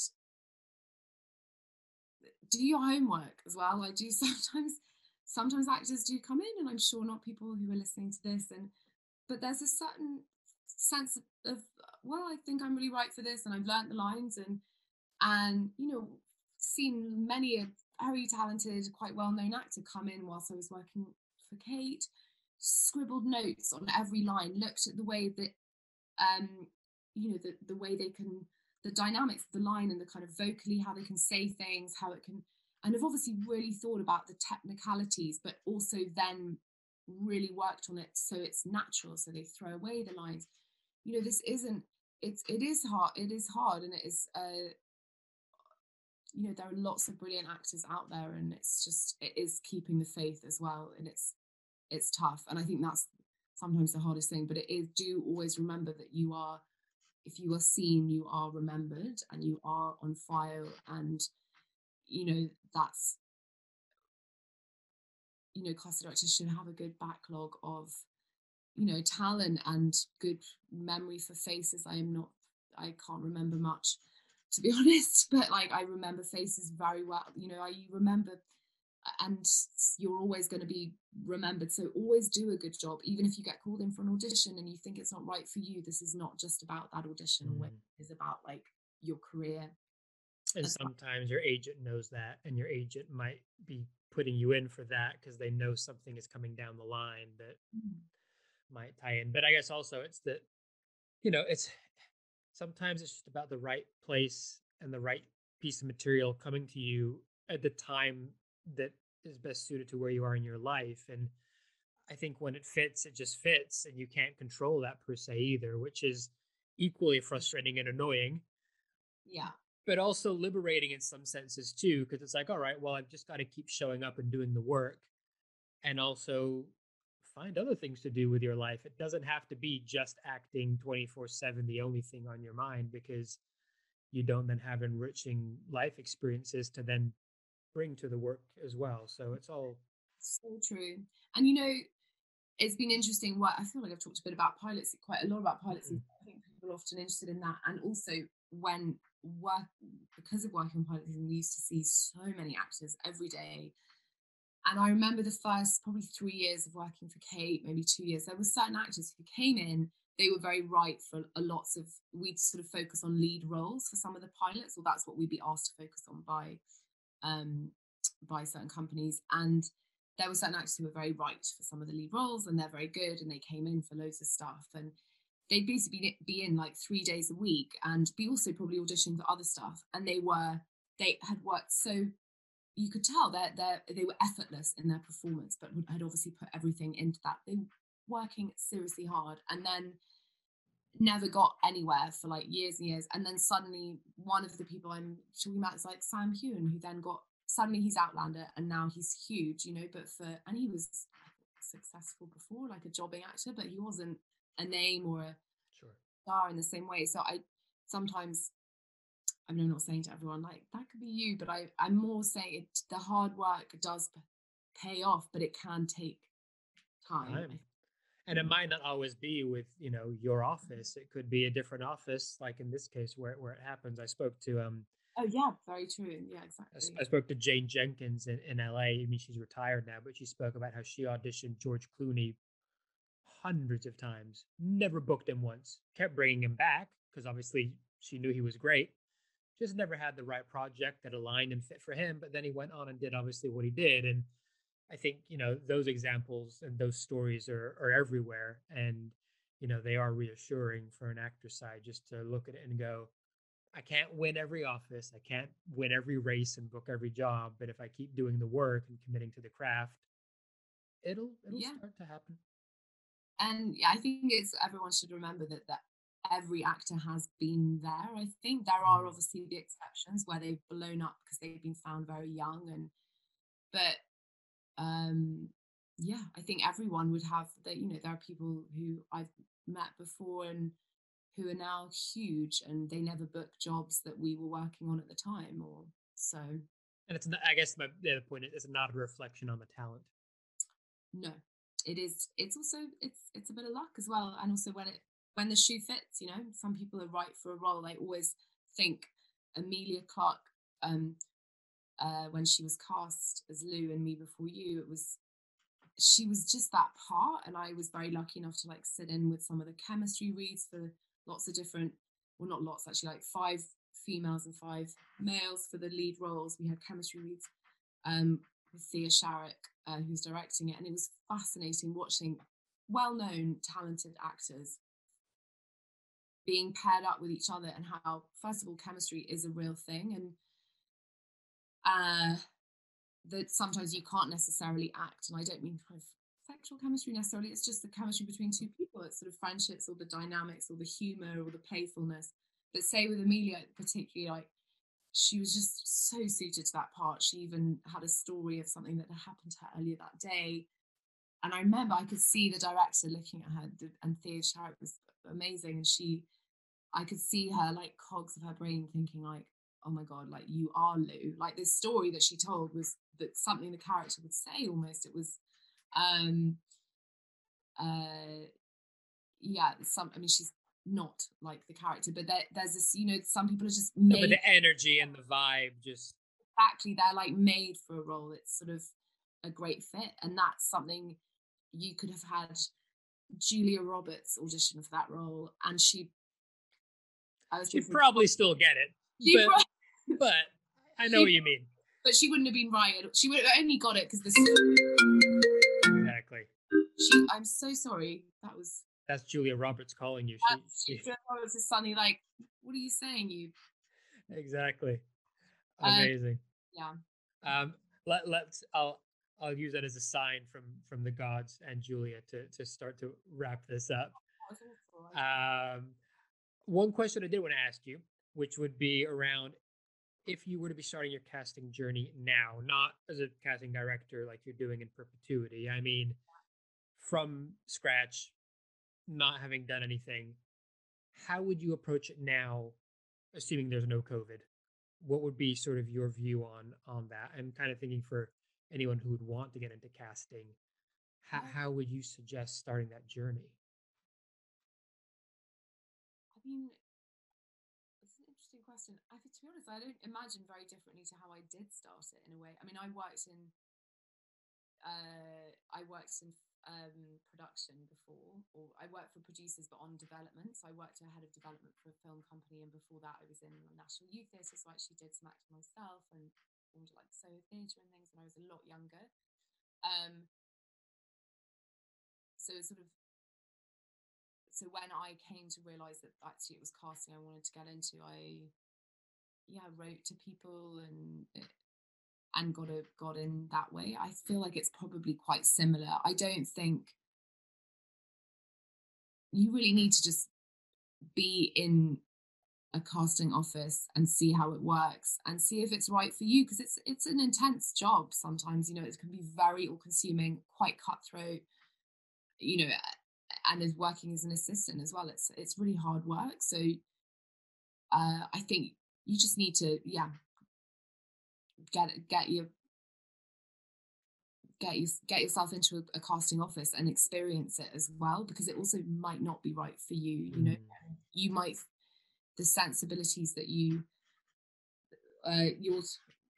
do your homework as well. I do sometimes, sometimes actors do come in, and I'm sure not people who are listening to this, and but there's a certain sense of, of well, I think I'm really right for this, and I've learnt the lines, and and you know, seen many a very talented, quite well-known actor come in whilst I was working for Kate, scribbled notes on every line, looked at the way that um you know, the the way they can, the dynamics of the line and the kind of vocally how they can say things, how it can, and I've obviously really thought about the technicalities, but also then really worked on it so it's natural, so they throw away the lines. You know, this isn't, it's it is hard, it is hard, and it is uh you know, there are lots of brilliant actors out there, and it's just, it is keeping the faith as well, and it's it's tough, and I think that's sometimes the hardest thing. But it is, do always remember that you are, if you are seen, you are remembered, and you are on file, and you know, that's, you know, casting directors should have a good backlog of, you know, talent and good memory for faces. I am not, I can't remember much, to be honest, but like I remember faces very well. You know, I you remember, and you're always going to be remembered. So always do a good job, even if you get called in for an audition and you think it's not right for you. This is not just about that audition. Mm. It's about like your career. And sometimes your agent knows that, and your agent might be putting you in for that because they know something is coming down the line that mm. might tie in. But I guess also it's that, you know, it's sometimes it's just about the right place and the right piece of material coming to you at the time that is best suited to where you are in your life. And I think when it fits, it just fits, and you can't control that per se either, which is equally frustrating and annoying. Yeah. But also liberating in some senses too, because it's like, all right, well, I've just got to keep showing up and doing the work, and also find other things to do with your life. It doesn't have to be just acting twenty-four seven, the only thing on your mind, because you don't then have enriching life experiences to then bring to the work as well. So it's all so true. And you know, it's been interesting. What I feel like I've talked a bit about pilots, quite a lot about pilots. Mm-hmm. I think people are often interested in that. And also when work, because of working on pilots, we used to see so many actors every day. And I remember the first probably three years of working for Kate, maybe two years, there were certain actors who came in, they were very right for a lots of, we'd sort of focus on lead roles for some of the pilots, or that's what we'd be asked to focus on by um, by certain companies. And there were certain actors who were very right for some of the lead roles, and they're very good, and they came in for loads of stuff. And they'd basically be in like three days a week and be also probably auditioning for other stuff. And they were, they had worked so, you could tell that they they were effortless in their performance, but had obviously put everything into that. They were working seriously hard, and then never got anywhere for like years and years. And then suddenly one of the people I'm talking about is like Sam Heughan, who then got, suddenly he's Outlander and now he's huge, you know, but for, and he was successful before, like a jobbing actor, but he wasn't a name or a sure. star in the same way. So I sometimes, I mean, I'm not saying to everyone like that could be you, but I, I'm more saying it, the hard work does pay off, but it can take time. time. And it might not always be with, you know, your office. It could be a different office, like in this case where, where it happens. I spoke to um oh yeah, very true. Yeah, exactly. I, I spoke to Jane Jenkins in, in L A. I mean, she's retired now, but she spoke about how she auditioned George Clooney hundreds of times, never booked him once, kept bringing him back because obviously she knew he was great, just never had the right project that aligned and fit for him. But then he went on and did obviously what he did. And I think, you know, those examples and those stories are, are everywhere. And, you know, they are reassuring for an actor's side just to look at it and go, I can't win every office. I can't win every race and book every job. But if I keep doing the work and committing to the craft, it'll it'll yeah. start to happen. And yeah, I think it's, everyone should remember that that every actor has been there. I think there are obviously the exceptions where they've blown up because they've been found very young, and but um yeah, I think everyone would have that. You know, there are people who I've met before and who are now huge, and they never booked jobs that we were working on at the time, or so. And it's not, I guess my the point is it's not a reflection on the talent. No, it is. It's also it's it's a bit of luck as well, and also when it when the shoe fits. You know, some people are right for a role. I always think Emilia Clarke, um, uh, when she was cast as Lou in Me Before You, it was she was just that part, and I was very lucky enough to like sit in with some of the chemistry reads for lots of different, well, not lots actually, like five females and five males for the lead roles. We had chemistry reads um, with Thea Sharrock, uh, who's directing it, and it was fascinating watching well-known, talented actors being paired up with each other, and how, first of all, chemistry is a real thing, and uh, that sometimes you can't necessarily act, and I don't mean kind of sexual chemistry necessarily, it's just the chemistry between two people. It's sort of friendships, or the dynamics, or the humor, or the playfulness. But say with Emilia particularly, like, she was just so suited to that part. She even had a story of something that had happened to her earlier that day, and I remember I could see the director looking at her, and Thea Sharrock was amazing, and she, I could see her like cogs of her brain thinking like, oh my god, like, you are Lou. Like, this story that she told was that something the character would say almost. It was um uh yeah some I mean, she's not like the character, but there, there's this, you know, some people are just made, no, but the energy and the vibe just exactly, they're like made for a role. It's sort of a great fit, and that's something you could have had Julia Roberts audition for that role, and she I was she'd probably still get it, but, but I know she, what you mean. But she wouldn't have been right. She would have only got it because the exactly. She, I'm so sorry. That was. That's Julia Roberts calling you. She, she... Julia Roberts is suddenly like, "What are you saying, you?" Exactly. Amazing. Uh, yeah. Um. Let Let's. I'll. I'll use that as a sign from from the gods and Julia to to start to wrap this up. Um. One question I did want to ask you, which would be around, if you were to be starting your casting journey now, not as a casting director like you're doing in perpetuity, I mean, from scratch, not having done anything, how would you approach it now assuming there's no COVID, what would be sort of your view on on that? I'm kind of thinking for anyone who would want to get into casting, how, Um, how would you suggest starting that journey? I mean, it's an interesting question. I think, to be honest, I don't imagine very differently to how I did start it in a way. I mean, I worked in uh, I worked in um, production before, or I worked for producers, but on development. So I worked as head of development for a film company, and before that, I was in the National Youth Theatre. So I actually did some acting myself and performed at like Soho Theatre and things when I was a lot younger. Um, so it's sort of so when I came to realise that actually it was casting I wanted to get into, I yeah wrote to people and and got a got in that way. I feel like it's probably quite similar. I don't think you really need to just be in a casting office and see how it works and see if it's right for you, because it's it's an intense job sometimes. You know, it can be very all consuming, quite cutthroat, you know, and as working as an assistant as well, it's it's really hard work. So uh I think you just need to yeah get get your get you get yourself into a, a casting office and experience it as well, because it also might not be right for you. You know, Mm. you might the sensibilities that you uh yours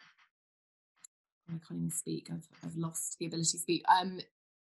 I can't even speak. I've I've lost the ability to speak. Um,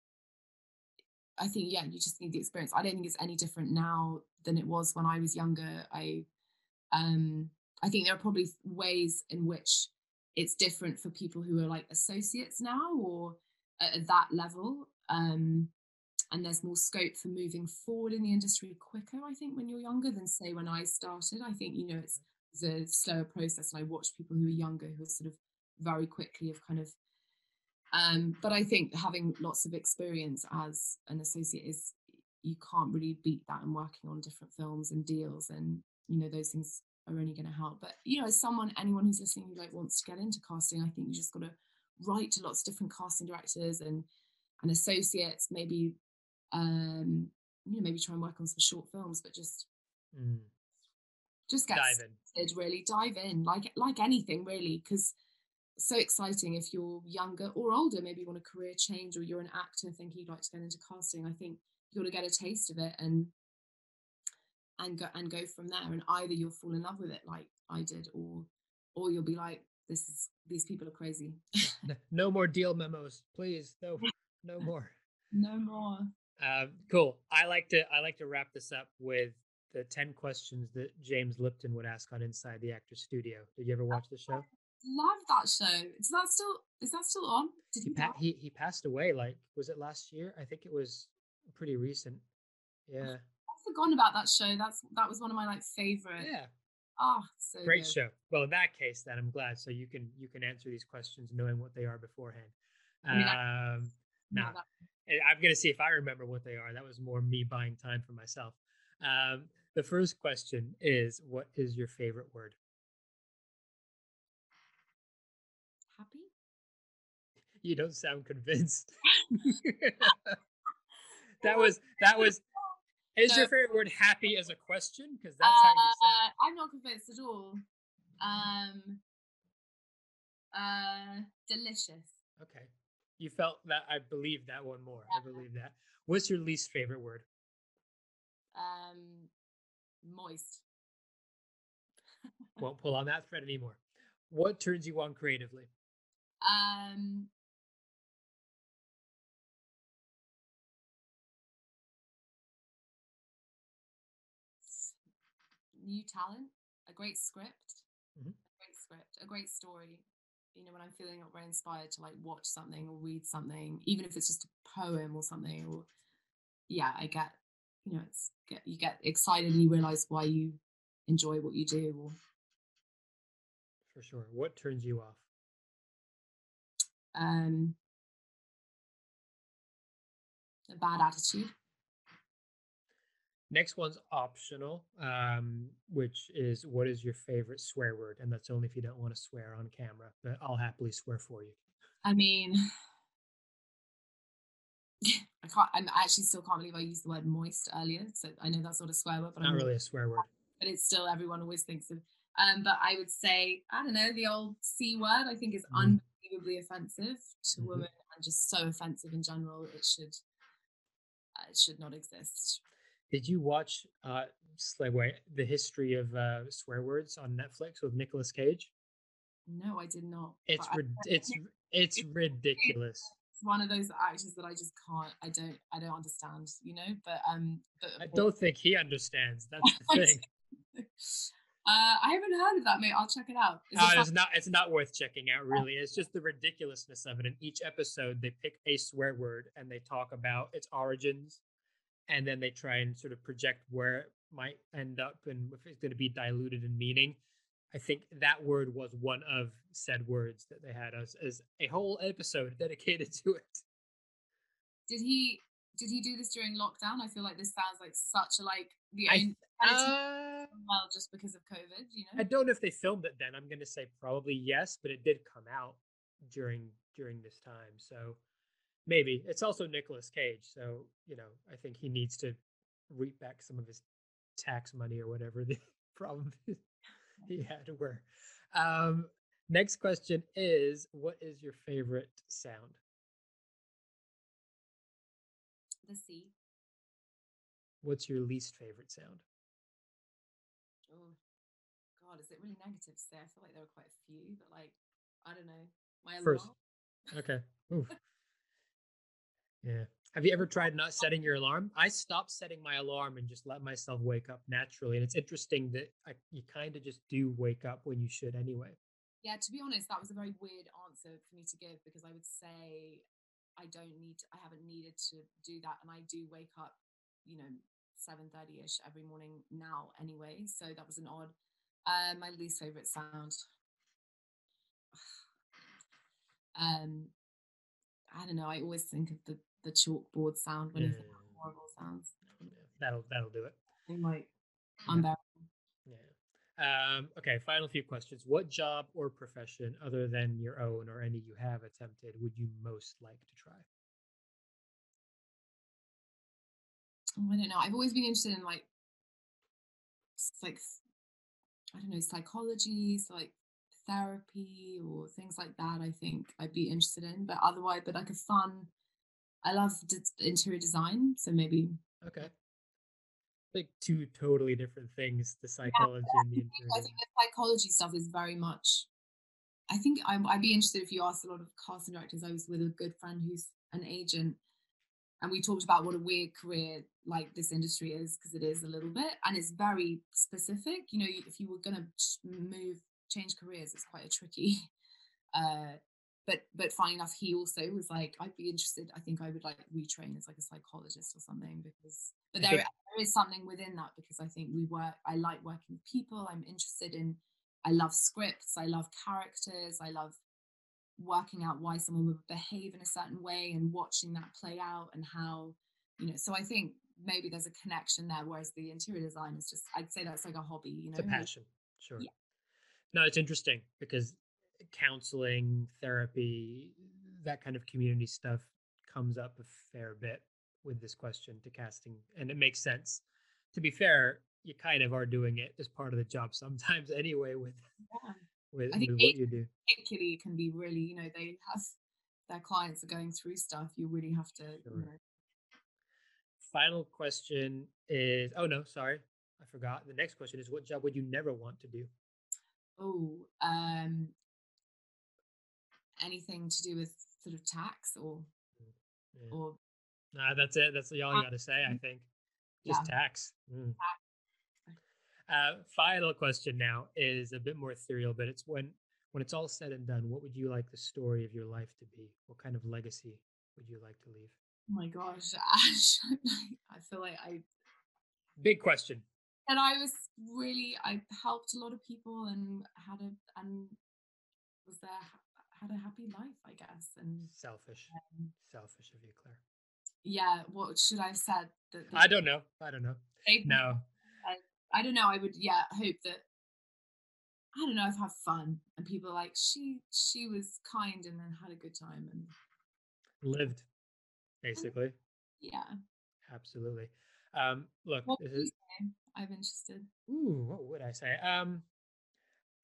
I think yeah, you just need the experience. I don't think it's any different now than it was when I was younger. I um I think there are probably ways in which it's different for people who are like associates now or at, at that level. Um, and there's more scope for moving forward in the industry quicker, I think, when you're younger than say when I started. I think, you know, it's, it's a slower process, and I watch people who are younger who are sort of very quickly have kind of um but I think having lots of experience as an associate is, you can't really beat that, and working on different films and deals, and you know those things are only going to help. But you know, as someone anyone who's listening who like wants to get into casting, I think you just got to write to lots of different casting directors and and associates, maybe um you know maybe try and work on some short films, but just Mm. just get Dive in. started, really dive in, like like anything really, because so exciting if you're younger or older, maybe you want a career change, or you're an actor thinking you'd like to get into casting. I think you got to get a taste of it and and go and go from there, and either you'll fall in love with it like I did, or or you'll be like, this is these people are crazy. N- No more deal memos, please. No, no more. No more. Um, cool. I like to I like to wrap this up with the ten questions that James Lipton would ask on Inside the Actor Studio. Did you ever watch the show? Love that show. Is that still is that still on? Did He he pa- die? he he passed away. Like, was it last year? I think it was pretty recent. Yeah, I've forgotten about that show. That's that was one of my like favorite. yeah. Ah, so Great good. show. Well, in that case, then I'm glad. So you can you can answer these questions knowing what they are beforehand. I mean, I- Um, Not nah, that- I- I'm gonna see if I remember what they are. That was more me buying time for myself. Um, the first question is, what is your favorite word? Happy? You don't sound convinced. that was that was. Is your No. favorite word happy as a question? Because that's how you sound. Uh, I'm not convinced at all. Um, uh, delicious. Okay, you felt that. I believe that one more. I believe that. What's your least favorite word? Um, moist. Won't pull on that thread anymore. What turns you on creatively? Um, new talent, a great script, Mhm. a great script, a great story. You know, when I'm feeling not very inspired to like watch something or read something, even if it's just a poem or something, or yeah, I get, you know, it's get you get excited and you realize why you enjoy what you do. Or For sure. What turns you off? um, a bad attitude. Next one's optional, um, which is what is your favorite swear word? And that's only if you don't want to swear on camera, but I'll happily swear for you. I mean, I can't. I'm, I actually still can't believe I used the word moist earlier. So I know that's not a swear word, but Not I'm really a swear word. but it's still, everyone always thinks of Um, but I would say, I don't know, the old C word I think is Mm. unbelievably offensive to Mhm. women and just so offensive in general. It should uh, it should not exist. Did you watch uh Slightway, the history of uh swear words on Netflix with Nicolas Cage? No, I did not. It's But I, rid- it's it's ridiculous. it's one of those actors that I just can't. I don't. I don't understand. You know. But um. But I don't think he understands. That's the thing. Uh, I haven't heard of that, mate. I'll check it out. Is it Uh, fun? it's not. It's not worth checking out. Really, it's just the ridiculousness of it. In each episode, they pick a swear word and they talk about its origins, and then they try and sort of project where it might end up and if it's going to be diluted in meaning. I think that word was one of said words that they had as as a whole episode dedicated to it. Did he? Did he do this during lockdown? I feel like this sounds like such a like the I only uh, well just because of COVID. You know. I don't know if they filmed it then. I'm going to say probably yes, but it did come out during during this time, so maybe. It's also Nicolas Cage, so you know I think he needs to reap back some of his tax money or whatever the problem he had. Where, um, next question is, what is your favorite sound? The sea. What's your least favorite sound? Oh, God, is it really negative to say? I feel like there are quite a few, but like, I don't know. My alarm. First, okay. Oof. Yeah. Have you ever tried not setting your alarm? I stopped setting my alarm and just let myself wake up naturally. And it's interesting that I, you kind of just do wake up when you should anyway. Yeah, to be honest, that was a very weird answer for me to give because I would say I don't need, to, I haven't needed to do that, and I do wake up, you know, seven thirty ish every morning now anyway. So that was an odd. Uh, my least favorite sound. um, I don't know. I always think of the the chalkboard sound when Yeah. you think of horrible sounds. Yeah, that'll that'll do it. I'm like Yeah. unbearable. Yeah. Um, okay, final few questions. What job or profession, other than your own or any you have attempted, would you most like to try? Oh, I don't know. I've always been interested in like, s- like s- I don't know, psychology, so like therapy or things like that. I think I'd be interested in, but otherwise, but like a fun. I love d- interior design, so maybe. Okay. Like two totally different things, the Yeah, psychology but I and the think, interior I design. think the psychology stuff is very much. I think I'm, I'd be interested if you asked a lot of casting directors. I was with a good friend who's an agent, and we talked about what a weird career like this industry is because it is a little bit, and it's very specific. You know, if you were gonna move, change careers, it's quite a tricky. Uh, but but funny enough, he also was like, I'd be interested. I think I would like retrain as like a psychologist or something because. But I there, think there is something within that because I think we work. I like working with people. I'm interested in. I love scripts. I love characters. I love working out why someone would behave in a certain way and watching that play out and how, you know. So I think maybe there's a connection there. Whereas the interior design is just, I'd say that's like a hobby. You know. it's a passion. Sure. Yeah. No, it's interesting because counseling, therapy, that kind of community stuff comes up a fair bit with this question to casting, and it makes sense. To be fair, you kind of are doing it as part of the job sometimes anyway with Yeah. with, I think with what you do. particularly can be really, you know, they have their clients are going through stuff. You really have to, Sure. you know. Final question is, oh no, sorry, I forgot. The next question is, what job would you never want to do? Oh, um, anything to do with sort of tax or Yeah. or Nah, that's it. That's all you got to say, I think. Just yeah. tax. Mm. Uh, final question now is a bit more ethereal, but it's when when it's all said and done, what would you like the story of your life to be? What kind of legacy would you like to leave? Oh my gosh, Ash, I feel like I Big question. and I was really I helped a lot of people and had a and was there had a happy life, I guess. And Selfish. um, Selfish of you, Claire. yeah, what should I have said? That, that I don't know. I don't know. they- No. I, I don't know. I would yeah hope that I don't know if have fun and people are like she she was kind and then had a good time and Lived, basically. yeah. Absolutely. Um, look, What this would you is say? I'm interested. ooh, what would I say? Um,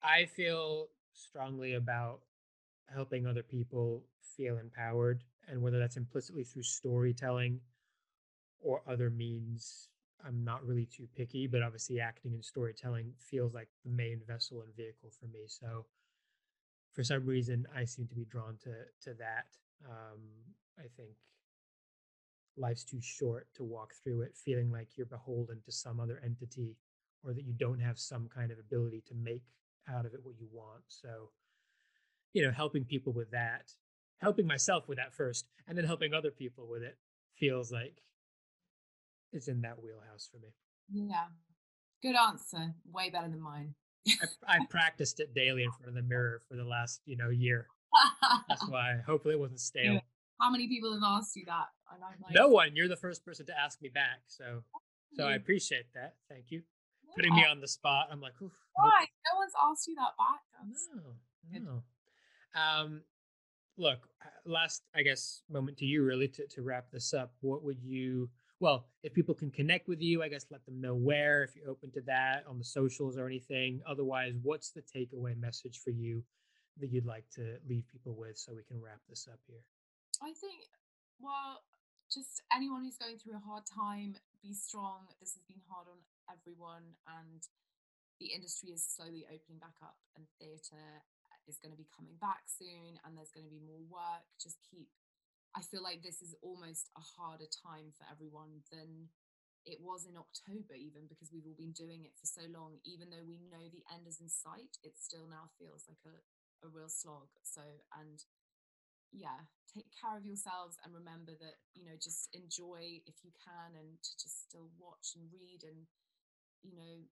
I feel strongly about helping other people feel empowered, and whether that's implicitly through storytelling or other means, I'm not really too picky, but obviously acting and storytelling feels like the main vessel and vehicle for me. So for some reason, I seem to be drawn to to that. Um, I think life's too short to walk through it feeling like you're beholden to some other entity, or that you don't have some kind of ability to make out of it what you want. So, you know, helping people with that, helping myself with that first, and then helping other people with it feels like it's in that wheelhouse for me. Yeah. Good answer. Way better than mine. I, I practiced it daily in front of the mirror for the last, you know, year. That's why. Hopefully it wasn't stale. Yeah. How many people have asked you that? And I'm like, no one. You're the first person to ask me back. So, so I you. appreciate that. Thank you. Yeah. Putting me on the spot. I'm like, oof, nope. Why? No one's asked you that back. That's No, good. no. Um, look, uh, last, I guess, moment to you really to, to wrap this up. What would you, well, if people can connect with you, I guess let them know where, if you're open to that on the socials or anything. Otherwise, what's the takeaway message for you that you'd like to leave people with so we can wrap this up here? I think, well, just anyone who's going through a hard time, be strong. This has been hard on everyone, and the industry is slowly opening back up, and theatre is going to be coming back soon, and there's going to be more work. Just keep, I feel like this is almost a harder time for everyone than it was in October, even because we've all been doing it for so long. Even though we know the end is in sight, it still now feels like a, a real slog. So, and yeah, take care of yourselves, and remember that, you know, just enjoy if you can, and to just still watch and read, and, you know,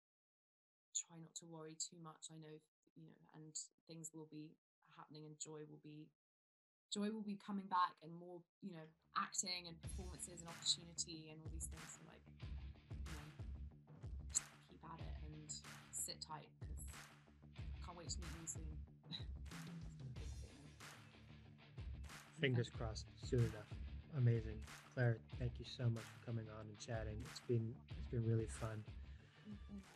try not to worry too much. I know, you know, and things will be happening, and joy will be joy will be coming back, and more, you know, acting and performances and opportunity and all these things. So, like, you know, keep at it and sit tight, because I can't wait to meet you soon. Fingers crossed soon enough. Amazing. Claire, thank you so much for coming on and chatting. It's been it's been really fun. Okay.